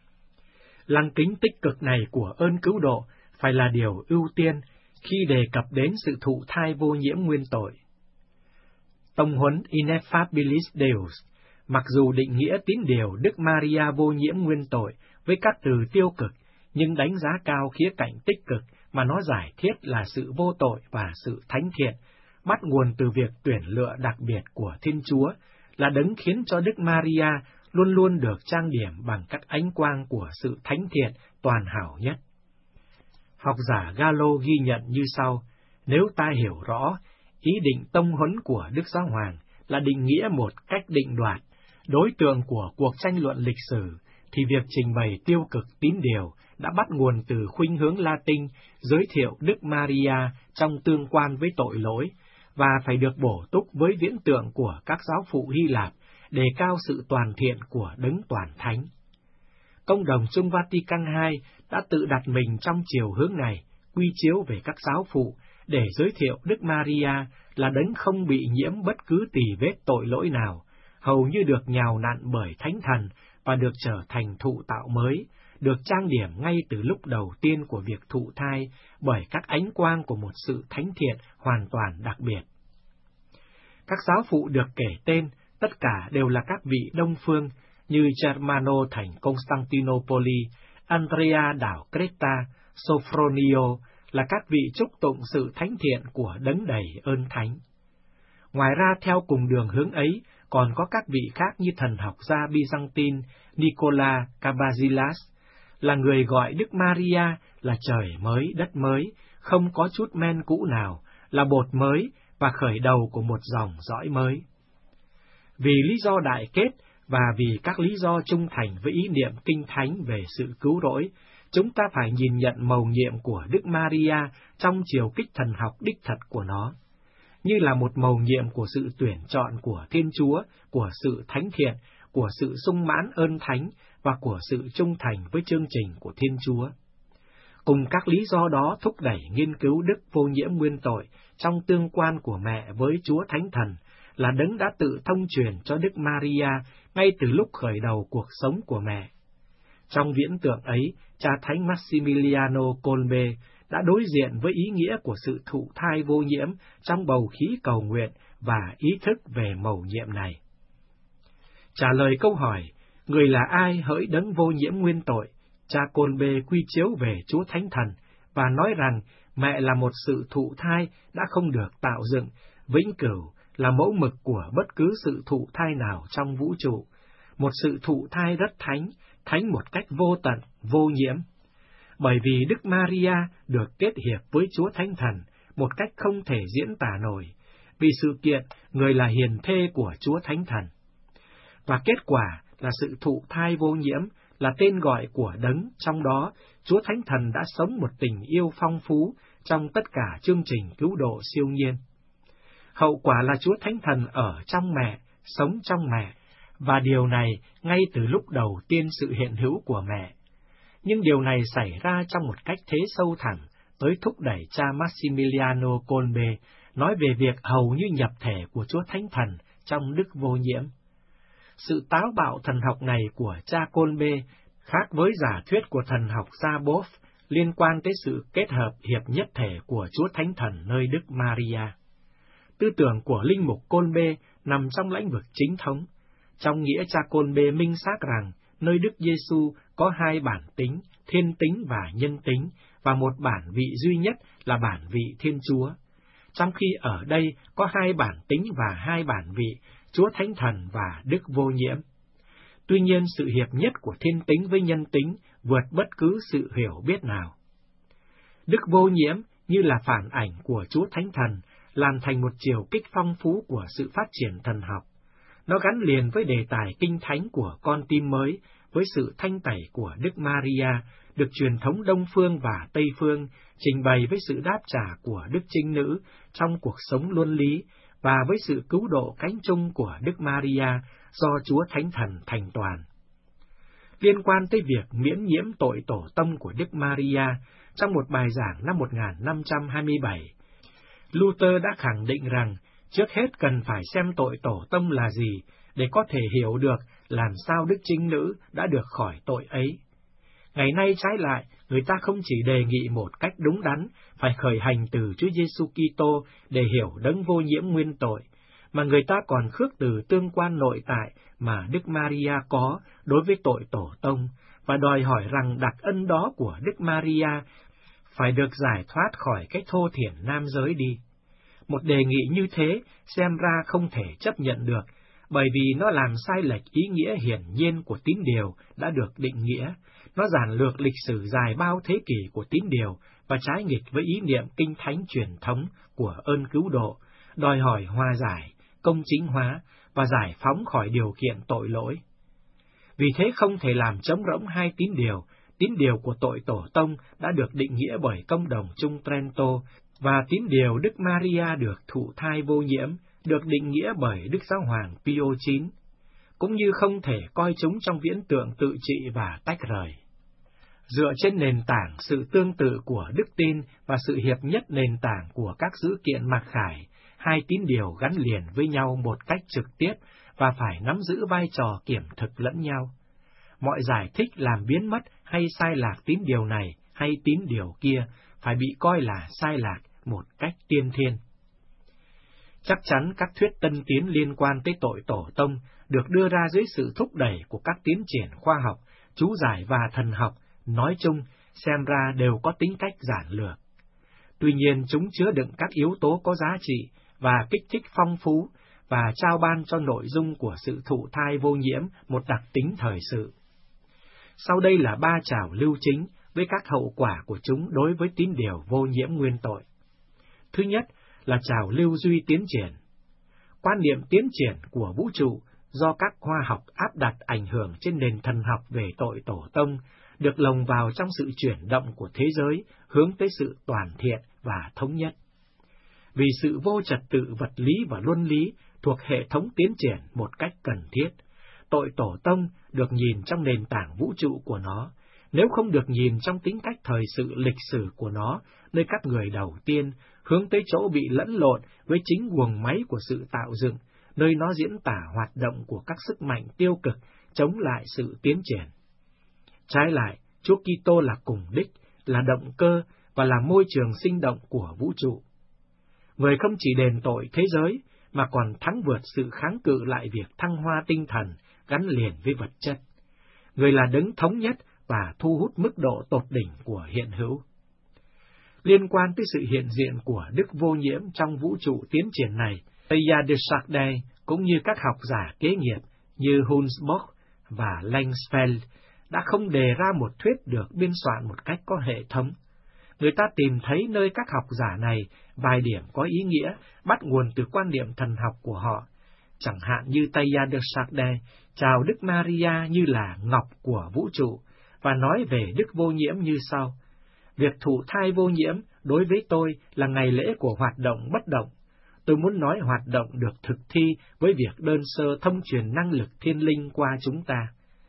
Lăng kính tích cực này của ơn cứu độ phải là điều ưu tiên khi đề cập đến sự thụ thai vô nhiễm nguyên tội. Tông huấn Ineffabilis Deus, mặc dù định nghĩa tín điều Đức Maria vô nhiễm nguyên tội với các từ tiêu cực, nhưng đánh giá cao khía cạnh tích cực mà nó giải thiết là sự vô tội và sự thánh thiện, bắt nguồn từ việc tuyển lựa đặc biệt của Thiên Chúa, là đấng khiến cho Đức Maria luôn luôn được trang điểm bằng các ánh quang của sự thánh thiện toàn hảo nhất. Học giả Gallo ghi nhận như sau: nếu ta hiểu rõ ý định tông huấn của Đức Giáo Hoàng là định nghĩa một cách định đoạt đối tượng của cuộc tranh luận lịch sử, thì việc trình bày tiêu cực tín điều đã bắt nguồn từ khuynh hướng Latin giới thiệu Đức Maria trong tương quan với tội lỗi, và phải được bổ túc với viễn tượng của các giáo phụ Hy Lạp, đề cao sự toàn thiện của đấng toàn thánh. Công đồng Chung Vatican hai đã tự đặt mình trong chiều hướng này, quy chiếu về các giáo phụ, để giới thiệu Đức Maria là đấng không bị nhiễm bất cứ tì vết tội lỗi nào, hầu như được nhào nặn bởi Thánh Thần và được trở thành thụ tạo mới, được trang điểm ngay từ lúc đầu tiên của việc thụ thai bởi các ánh quang của một sự thánh thiện hoàn toàn đặc biệt. Các giáo phụ được kể tên, tất cả đều là các vị Đông Phương, như Germano thành Constantinople, Andrea đảo Creta, Sophronio, là các vị chúc tụng sự thánh thiện của đấng đầy ơn thánh. Ngoài ra, theo cùng đường hướng ấy, còn có các vị khác như thần học gia Byzantine Nicola Cabasilas, là người gọi Đức Maria là trời mới đất mới, không có chút men cũ nào, là bột mới và khởi đầu của một dòng dõi mới. Vì lý do đại kết và vì các lý do trung thành với ý niệm kinh thánh về sự cứu rỗi, chúng ta phải nhìn nhận mầu nhiệm của Đức Maria trong chiều kích thần học đích thật của nó, như là một mầu nhiệm của sự tuyển chọn của Thiên Chúa, của sự thánh thiện, của sự sung mãn ơn thánh và của sự trung thành với chương trình của Thiên Chúa. Cùng các lý do đó thúc đẩy nghiên cứu đức vô nhiễm nguyên tội trong tương quan của mẹ với Chúa Thánh Thần, là đấng đã tự thông truyền cho Đức Maria ngay từ lúc khởi đầu cuộc sống của mẹ. Trong viễn tượng ấy, cha Thánh Maximiliano Kolbe đã đối diện với ý nghĩa của sự thụ thai vô nhiễm trong bầu khí cầu nguyện và ý thức về mầu nhiệm này. Trả lời câu hỏi, người là ai hỡi đấng vô nhiễm nguyên tội, cha Kolbe quy chiếu về Chúa Thánh Thần và nói rằng mẹ là một sự thụ thai đã không được tạo dựng, vĩnh cửu, là mẫu mực của bất cứ sự thụ thai nào trong vũ trụ, một sự thụ thai rất thánh, thánh một cách vô tận, vô nhiễm. Bởi vì Đức Maria được kết hiệp với Chúa Thánh Thần một cách không thể diễn tả nổi, vì sự kiện người là hiền thê của Chúa Thánh Thần. Và kết quả là sự thụ thai vô nhiễm là tên gọi của đấng, trong đó Chúa Thánh Thần đã sống một tình yêu phong phú trong tất cả chương trình cứu độ siêu nhiên. Hậu quả là Chúa Thánh Thần ở trong mẹ, sống trong mẹ, và điều này ngay từ lúc đầu tiên sự hiện hữu của mẹ. Nhưng điều này xảy ra trong một cách thế sâu thẳm, tới thúc đẩy cha Maximiliano Kolbe nói về việc hầu như nhập thể của Chúa Thánh Thần trong đức vô nhiễm. Sự táo bạo thần học này của cha Kolbe khác với giả thuyết của thần học gia Boff liên quan tới sự kết hợp hiệp nhất thể của Chúa Thánh Thần nơi Đức Maria. Tư tưởng của linh mục Kolbe nằm trong lĩnh vực chính thống, trong nghĩa cha Kolbe minh xác rằng nơi Đức Giêsu có hai bản tính, thiên tính và nhân tính, và một bản vị duy nhất là bản vị Thiên Chúa, trong khi ở đây có hai bản tính và hai bản vị, Chúa Thánh Thần và Đức Vô Nhiễm. Tuy nhiên, sự hiệp nhất của thiên tính với nhân tính vượt bất cứ sự hiểu biết nào. Đức Vô Nhiễm như là phản ảnh của Chúa Thánh Thần, làm thành một chiều kích phong phú của sự phát triển thần học. Nó gắn liền với đề tài kinh thánh của con tim mới, với sự thanh tẩy của Đức Maria, được truyền thống Đông Phương và Tây Phương, trình bày với sự đáp trả của Đức Trinh Nữ trong cuộc sống luân lý, và với sự cứu độ cánh chung của Đức Maria do Chúa Thánh Thần thành toàn. Liên quan tới việc miễn nhiễm tội tổ tông của Đức Maria, Trong một bài giảng năm một nghìn năm trăm hai mươi bảy, Luther đã khẳng định rằng trước hết cần phải xem tội tổ tông là gì để có thể hiểu được làm sao Đức Trinh Nữ đã được khỏi tội ấy. Ngày nay trái lại, người ta không chỉ đề nghị một cách đúng đắn phải khởi hành từ Chúa Giêsu Kitô để hiểu đấng vô nhiễm nguyên tội, mà người ta còn khước từ tương quan nội tại mà Đức Maria có đối với tội tổ tông, và đòi hỏi rằng đặc ân đó của Đức Maria phải được giải thoát khỏi cái thô thiển nam giới đi. Một đề nghị như thế xem ra không thể chấp nhận được, bởi vì nó làm sai lệch ý nghĩa hiển nhiên của tín điều đã được định nghĩa, nó giản lược lịch sử dài bao thế kỷ của tín điều và trái nghịch với ý niệm kinh thánh truyền thống của ơn cứu độ, đòi hỏi hòa giải, công chính hóa và giải phóng khỏi điều kiện tội lỗi. Vì thế không thể làm trống rỗng hai tín điều. Tín điều của tội tổ tông đã được định nghĩa bởi Công đồng chung Trento, và tín điều Đức Maria được thụ thai vô nhiễm được định nghĩa bởi Đức Giáo hoàng Pio chín, cũng như không thể coi chúng trong viễn tượng tự trị và tách rời. Dựa trên nền tảng sự tương tự của đức tin và sự hiệp nhất nền tảng của các dữ kiện mặc khải, hai tín điều gắn liền với nhau một cách trực tiếp và phải nắm giữ vai trò kiểm thực lẫn nhau. Mọi giải thích làm biến mất hay sai lạc tín điều này hay tín điều kia phải bị coi là sai lạc một cách tiên thiên. Chắc chắn các thuyết tân tiến liên quan tới tội tổ tông được đưa ra dưới sự thúc đẩy của các tiến triển khoa học, chú giải và thần học, nói chung xem ra đều có tính cách giản lược. Tuy nhiên chúng chứa đựng các yếu tố có giá trị và kích thích phong phú và trao ban cho nội dung của sự thụ thai vô nhiễm một đặc tính thời sự. Sau đây là ba trào lưu chính với các hậu quả của chúng đối với tín điều vô nhiễm nguyên tội. Thứ nhất là trào lưu duy tiến triển. Quan niệm tiến triển của vũ trụ do các khoa học áp đặt ảnh hưởng trên nền thần học về tội tổ tông được lồng vào trong sự chuyển động của thế giới hướng tới sự toàn thiện và thống nhất. Vì sự vô trật tự vật lý và luân lý thuộc hệ thống tiến triển một cách cần thiết, tội tổ tông được nhìn trong nền tảng vũ trụ của nó, nếu không được nhìn trong tính cách thời sự lịch sử của nó, nơi các người đầu tiên hướng tới chỗ bị lẫn lộn với chính guồng máy của sự tạo dựng, nơi nó diễn tả hoạt động của các sức mạnh tiêu cực chống lại sự tiến triển. Trái lại, Chúa Kitô là cùng đích, là động cơ và là môi trường sinh động của vũ trụ. Người không chỉ đền tội thế giới, mà còn thắng vượt sự kháng cự lại việc thăng hoa tinh thần gắn liền với vật chất. Người là đấng thống nhất và thu hút mức độ tột đỉnh của hiện hữu. Liên quan tới sự hiện diện của Đức Vô Nhiễm trong vũ trụ tiến triển này, Teilhard de Chardin cũng như các học giả kế nghiệp như Hunsbock và Langsfeld đã không đề ra một thuyết được biên soạn một cách có hệ thống. Người ta tìm thấy nơi các học giả này vài điểm có ý nghĩa bắt nguồn từ quan niệm thần học của họ, chẳng hạn như Teilhard de Chardin chào Đức Maria như là ngọc của vũ trụ và nói về Đức Vô Nhiễm như sau: việc thụ thai vô nhiễm đối với tôi là ngày lễ của hoạt động bất động. Tôi muốn nói hoạt động được thực thi với việc đơn sơ thông truyền năng lực thiên linh qua chúng ta.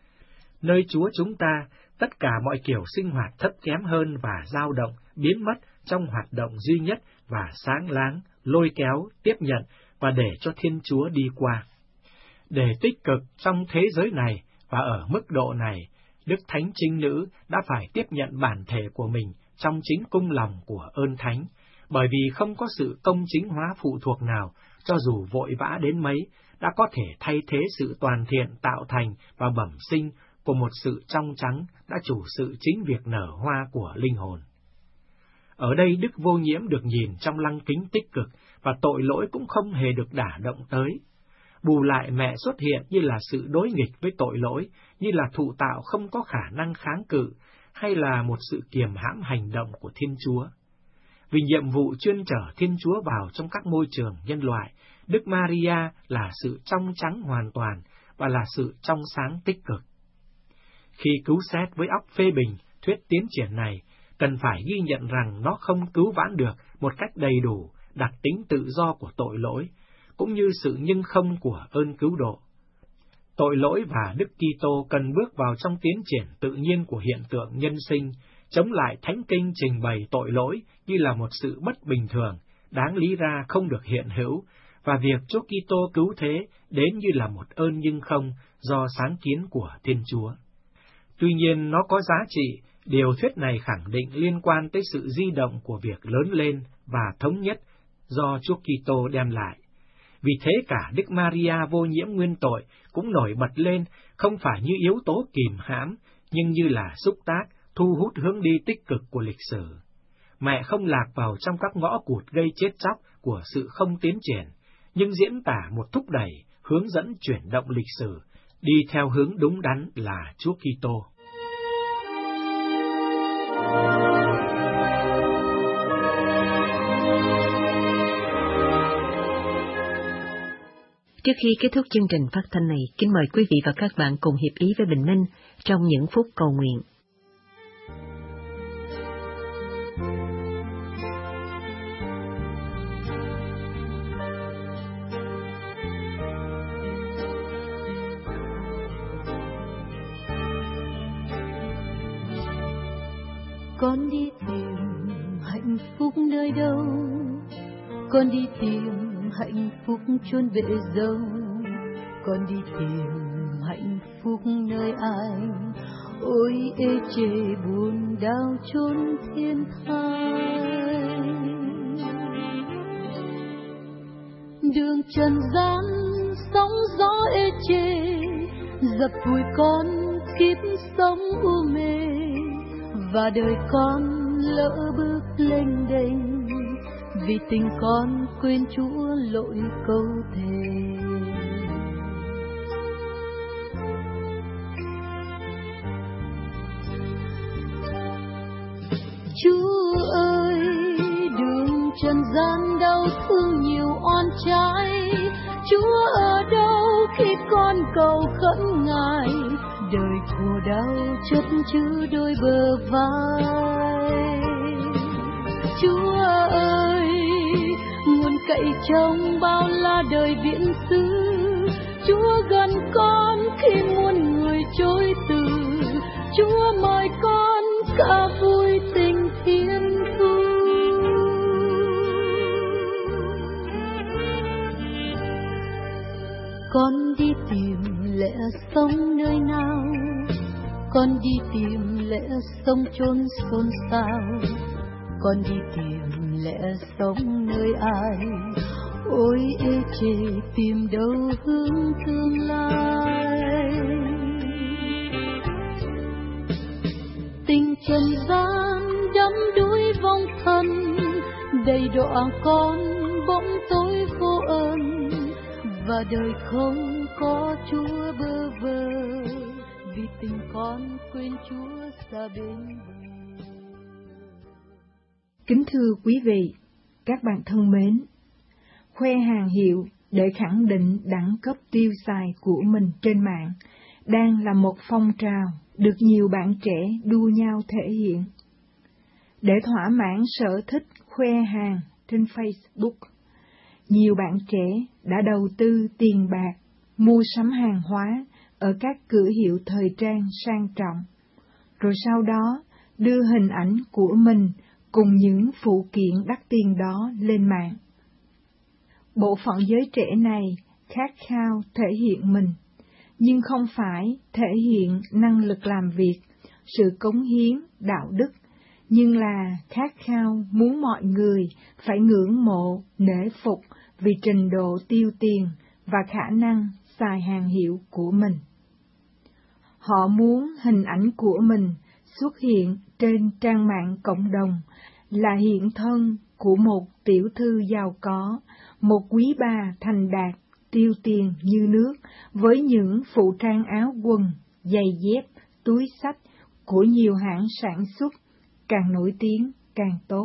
Nơi Chúa chúng ta, tất cả mọi kiểu sinh hoạt thấp kém hơn và dao động, biến mất trong hoạt động duy nhất và sáng láng, lôi kéo, tiếp nhận và để cho Thiên Chúa đi qua. Để tích cực trong thế giới này và ở mức độ này, Đức Thánh Trinh Nữ đã phải tiếp nhận bản thể của mình trong chính cung lòng của ơn thánh, bởi vì không có sự công chính hóa phụ thuộc nào, cho dù vội vã đến mấy, đã có thể thay thế sự toàn thiện tạo thành và bẩm sinh của một sự trong trắng đã chủ sự chính việc nở hoa của linh hồn. Ở đây Đức Vô Nhiễm được nhìn trong lăng kính tích cực, và tội lỗi cũng không hề được đả động tới. Bù lại mẹ xuất hiện như là sự đối nghịch với tội lỗi, như là thụ tạo không có khả năng kháng cự, hay là một sự kiềm hãm hành động của Thiên Chúa. Vì nhiệm vụ chuyên trở Thiên Chúa vào trong các môi trường nhân loại, Đức Maria là sự trong trắng hoàn toàn và là sự trong sáng tích cực. Khi cứu xét với óc phê bình thuyết tiến triển này, cần phải ghi nhận rằng nó không cứu vãn được một cách đầy đủ đặc tính tự do của tội lỗi, cũng như sự nhưng không của ơn cứu độ. Tội lỗi và Đức Kitô cần bước vào trong tiến triển tự nhiên của hiện tượng nhân sinh, chống lại thánh kinh trình bày tội lỗi như là một sự bất bình thường, đáng lý ra không được hiện hữu, và việc Chúa Kitô cứu thế đến như là một ơn nhưng không do sáng kiến của Thiên Chúa. Tuy nhiên, nó có giá trị, điều thuyết này khẳng định liên quan tới sự di động của việc lớn lên và thống nhất do Chúa Kitô đem lại. Vì thế cả Đức Maria vô nhiễm nguyên tội cũng nổi bật lên không phải như yếu tố kìm hãm, nhưng như là xúc tác, thu hút hướng đi tích cực của lịch sử. Mẹ không lạc vào trong các ngõ cụt gây chết chóc của sự không tiến triển, nhưng diễn tả một thúc đẩy, hướng dẫn chuyển động lịch sử, đi theo hướng đúng đắn là Chúa Kitô. Trước khi kết thúc chương trình phát thanh này, kính mời quý vị và các bạn cùng hiệp ý với Bình Minh trong những phút cầu nguyện. Con đi tìm hạnh phúc nơi đâu? Con đi tìm hạnh phúc chôn bể dâu. Con đi tìm hạnh phúc nơi ai? Ôi ê chề buồn đau chốn thiên thai. Đường trần gian sóng gió ê chề, dập vùi con kiếp sống u mê. Và đời con lỡ bước lênh đênh, vì tình con quên Chúa lội câu thề. Chúa ơi, đường trần gian đau thương nhiều oan trái, Chúa ở đâu khi con cầu khẩn Ngài? Đời khổ đau chất chứa đôi bờ vai. Chúa ơi, nguồn cậy trong bao la đời viễn xứ, Chúa gần con khi muôn người chối từ, Chúa mời con cả vui tình thiên thu. Con đi tìm lẽ sống nơi nào? Con đi tìm lẽ sống chốn xôn xao. Con đi tìm lẽ sống nơi ai? Ôi ê chề tìm đâu hướng tương lai? Tình trần gian đắm đuối vong thân, đầy đọa con bỗng tối vô ơn, và đời không có Chúa bơ vơ, vì tình con quên Chúa xa bên bờ. Kính thưa quý vị, các bạn thân mến, khoe hàng hiệu để khẳng định đẳng cấp tiêu xài của mình trên mạng đang là một phong trào được nhiều bạn trẻ đua nhau thể hiện. Để thỏa mãn sở thích khoe hàng trên Facebook, nhiều bạn trẻ đã đầu tư tiền bạc mua sắm hàng hóa ở các cửa hiệu thời trang sang trọng, rồi sau đó đưa hình ảnh của mình cùng những phụ kiện đắt tiền đó lên mạng. Bộ phận giới trẻ này khát khao thể hiện mình, nhưng không phải thể hiện năng lực làm việc, sự cống hiến, đạo đức, nhưng là khát khao muốn mọi người phải ngưỡng mộ, nể phục vì trình độ tiêu tiền và khả năng xài hàng hiệu của mình. Họ muốn hình ảnh của mình xuất hiện trên trang mạng cộng đồng là hiện thân của một tiểu thư giàu có, một quý bà thành đạt, tiêu tiền như nước, với những phụ trang áo quần, giày dép, túi xách của nhiều hãng sản xuất, càng nổi tiếng càng tốt.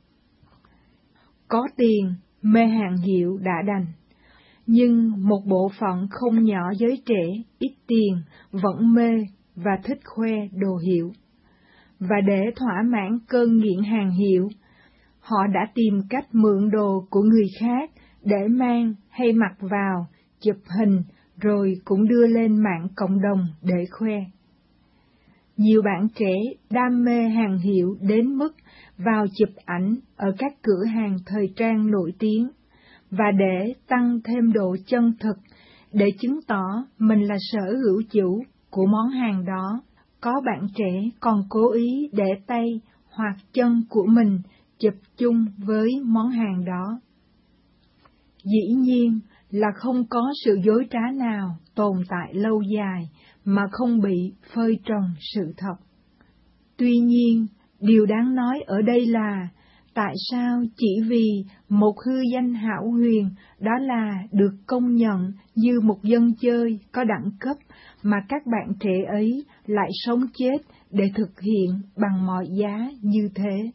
Có tiền, mê hàng hiệu đã đành, nhưng một bộ phận không nhỏ giới trẻ ít tiền vẫn mê và thích khoe đồ hiệu. Và để thỏa mãn cơn nghiện hàng hiệu, họ đã tìm cách mượn đồ của người khác để mang hay mặc vào, chụp hình rồi cũng đưa lên mạng cộng đồng để khoe. Nhiều bạn trẻ đam mê hàng hiệu đến mức vào chụp ảnh ở các cửa hàng thời trang nổi tiếng, và để tăng thêm độ chân thực, để chứng tỏ mình là sở hữu chủ của món hàng đó, có bạn trẻ còn cố ý để tay hoặc chân của mình chụp chung với món hàng đó. Dĩ nhiên là không có sự dối trá nào tồn tại lâu dài mà không bị phơi trần sự thật. Tuy nhiên, điều đáng nói ở đây là tại sao chỉ vì một hư danh hão huyền, đó là được công nhận như một dân chơi có đẳng cấp, mà các bạn trẻ ấy lại sống chết để thực hiện bằng mọi giá như thế.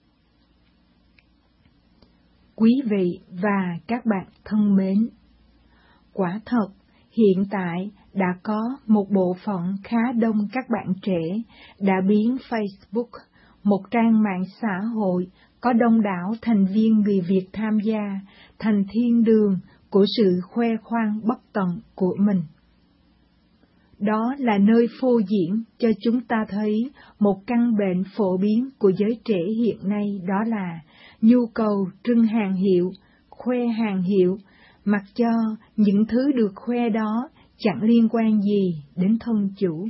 Quý vị và các bạn thân mến, quả thật, hiện tại đã có một bộ phận khá đông các bạn trẻ đã biến Facebook, một trang mạng xã hội có đông đảo thành viên người Việt tham gia, thành thiên đường của sự khoe khoang bất tận của mình. Đó là nơi phô diễn cho chúng ta thấy một căn bệnh phổ biến của giới trẻ hiện nay, đó là nhu cầu trưng hàng hiệu, khoe hàng hiệu, mặc cho những thứ được khoe đó chẳng liên quan gì đến thân chủ.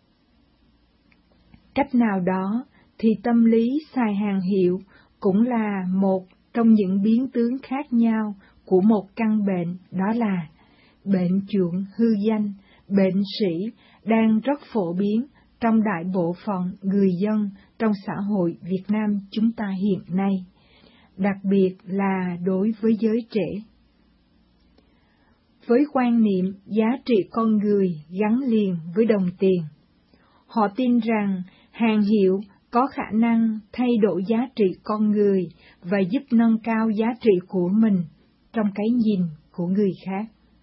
Cách nào đó thì tâm lý xài hàng hiệu cũng là một trong những biến tướng khác nhau của một căn bệnh, đó là bệnh chuộng hư danh, bệnh sĩ đang rất phổ biến trong đại bộ phận người dân trong xã hội Việt Nam chúng ta hiện nay, đặc biệt là đối với giới trẻ. Với quan niệm giá trị con người gắn liền với đồng tiền, họ tin rằng hàng hiệu có khả năng thay đổi giá trị con người và giúp nâng cao giá trị của mình trong cái nhìn của người khác.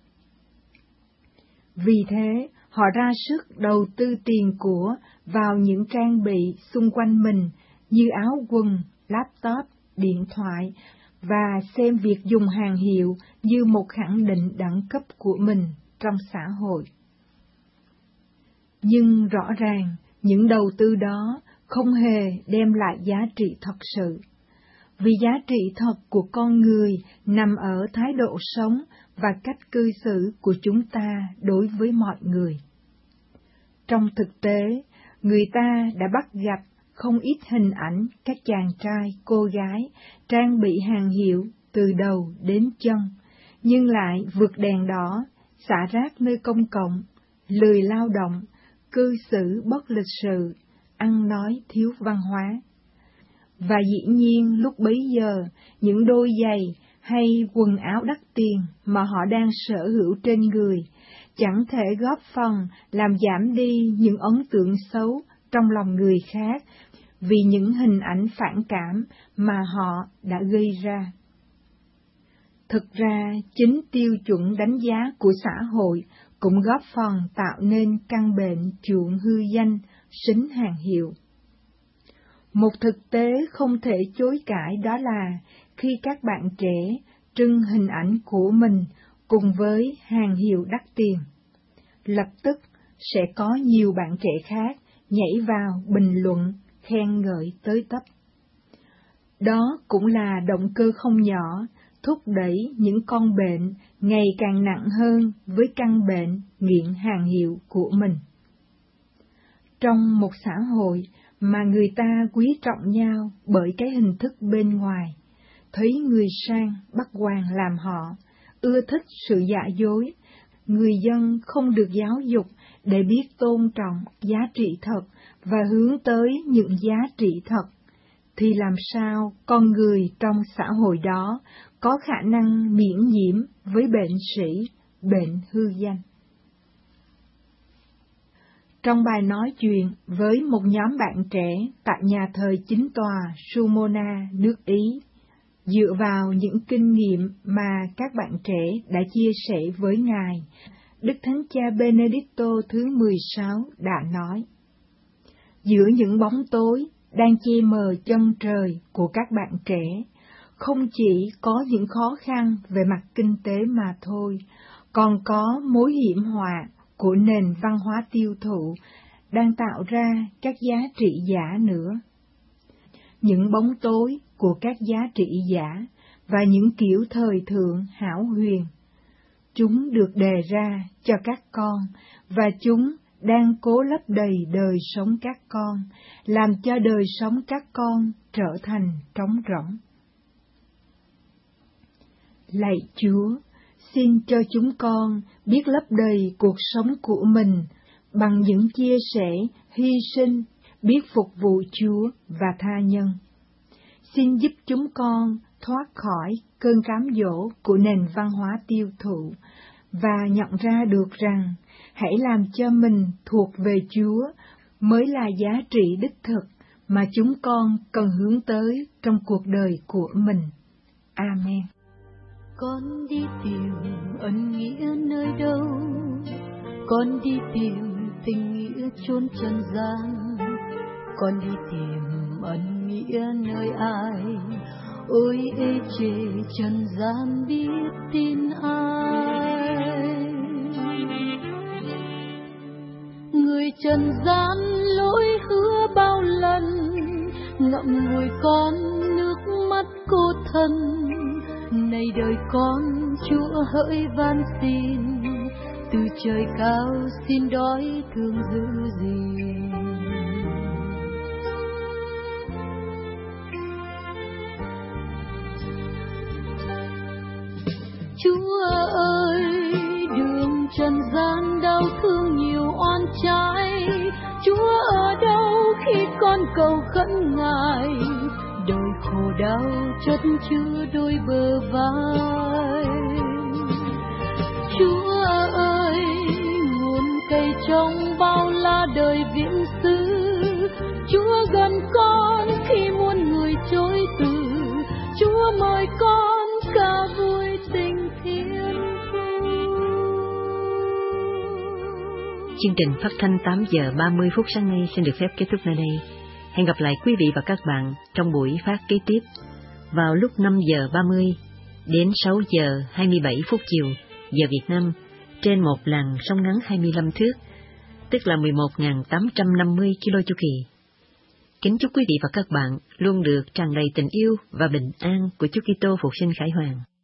Vì thế, họ ra sức đầu tư tiền của vào những trang bị xung quanh mình như áo quần, laptop, điện thoại, và xem việc dùng hàng hiệu như một khẳng định đẳng cấp của mình trong xã hội. Nhưng rõ ràng, những đầu tư đó không hề đem lại giá trị thật sự, vì giá trị thật của con người nằm ở thái độ sống và cách cư xử của chúng ta đối với mọi người. Trong thực tế, người ta đã bắt gặp không ít hình ảnh các chàng trai, cô gái trang bị hàng hiệu từ đầu đến chân, nhưng lại vượt đèn đỏ, xả rác nơi công cộng, lười lao động, cư xử bất lịch sự, ăn nói thiếu văn hóa. Và dĩ nhiên lúc bấy giờ, những đôi giày hay quần áo đắt tiền mà họ đang sở hữu trên người chẳng thể góp phần làm giảm đi những ấn tượng xấu trong lòng người khác vì những hình ảnh phản cảm mà họ đã gây ra. Thực ra, chính tiêu chuẩn đánh giá của xã hội cũng góp phần tạo nên căn bệnh chuộng hư danh, xính hàng hiệu. Một thực tế không thể chối cãi đó là khi các bạn trẻ trưng hình ảnh của mình cùng với hàng hiệu đắt tiền, lập tức sẽ có nhiều bạn trẻ khác nhảy vào bình luận, khen ngợi tới tấp. Đó cũng là động cơ không nhỏ thúc đẩy những con bệnh ngày càng nặng hơn với căn bệnh nghiện hàng hiệu của mình. Trong một xã hội mà người ta quý trọng nhau bởi cái hình thức bên ngoài, thấy người sang bắt quan làm họ, ưa thích sự giả dối, người dân không được giáo dục để biết tôn trọng giá trị thật và hướng tới những giá trị thật, thì làm sao con người trong xã hội đó có khả năng miễn nhiễm với bệnh sĩ, bệnh hư danh? Trong bài nói chuyện với một nhóm bạn trẻ tại nhà thờ chính tòa Sulmona, nước Ý, dựa vào những kinh nghiệm mà các bạn trẻ đã chia sẻ với Ngài, Đức Thánh Cha Benedicto thứ mười sáu đã nói: giữa những bóng tối đang che mờ chân trời của các bạn trẻ, không chỉ có những khó khăn về mặt kinh tế mà thôi, còn có mối hiểm họa của nền văn hóa tiêu thụ đang tạo ra các giá trị giả nữa. Những bóng tối của các giá trị giả và những kiểu thời thượng hão huyền. Chúng được đề ra cho các con, và chúng đang cố lấp đầy đời sống các con, làm cho đời sống các con trở thành trống rỗng. Lạy Chúa, xin cho chúng con biết lấp đầy cuộc sống của mình bằng những chia sẻ, hy sinh, biết phục vụ Chúa và tha nhân. Xin giúp chúng con thoát khỏi cơn cám dỗ của nền văn hóa tiêu thụ và nhận ra được rằng hãy làm cho mình thuộc về Chúa mới là giá trị đích thực mà chúng con cần hướng tới trong cuộc đời của mình. Amen. Con đi tìm ân nghĩa nơi đâu? Con đi tìm tình nghĩa chốn trần gian. Con đi tìm ân nghĩa nơi ai? Ôi ê chề trần gian biết tin ai? Người trần gian lỗi hứa bao lần, ngậm ngùi con nước mắt cô thân. Này đời con Chúa hỡi van xin, từ trời cao xin đói thương giữ gìn. Chúa ơi, đường trần gian đau thương nhiều oan trái. Chúa ở đâu khi con cầu khấn Ngài? Đời khổ đau chất chứa đôi bờ vai. Chúa ơi, nguồn cây trong bao la đời viễn xứ. Chúa gần con khi muôn người chối từ. Chúa mời con ca vui tình thiên thu. Chương trình phát thanh tám giờ ba mươi phút sáng nay xin được phép kết thúc nơi đây. Hẹn gặp lại quý vị và các bạn trong buổi phát kế tiếp vào lúc năm giờ ba mươi đến sáu giờ hai mươi bảy phút chiều giờ Việt Nam trên một làn sóng ngắn hai mươi lăm thước, tức là mười một nghìn tám trăm năm mươi ki lô chu kỳ. Kính chúc quý vị và các bạn luôn được tràn đầy tình yêu và bình an của Chúa Kitô Phục Sinh Khải Hoàn.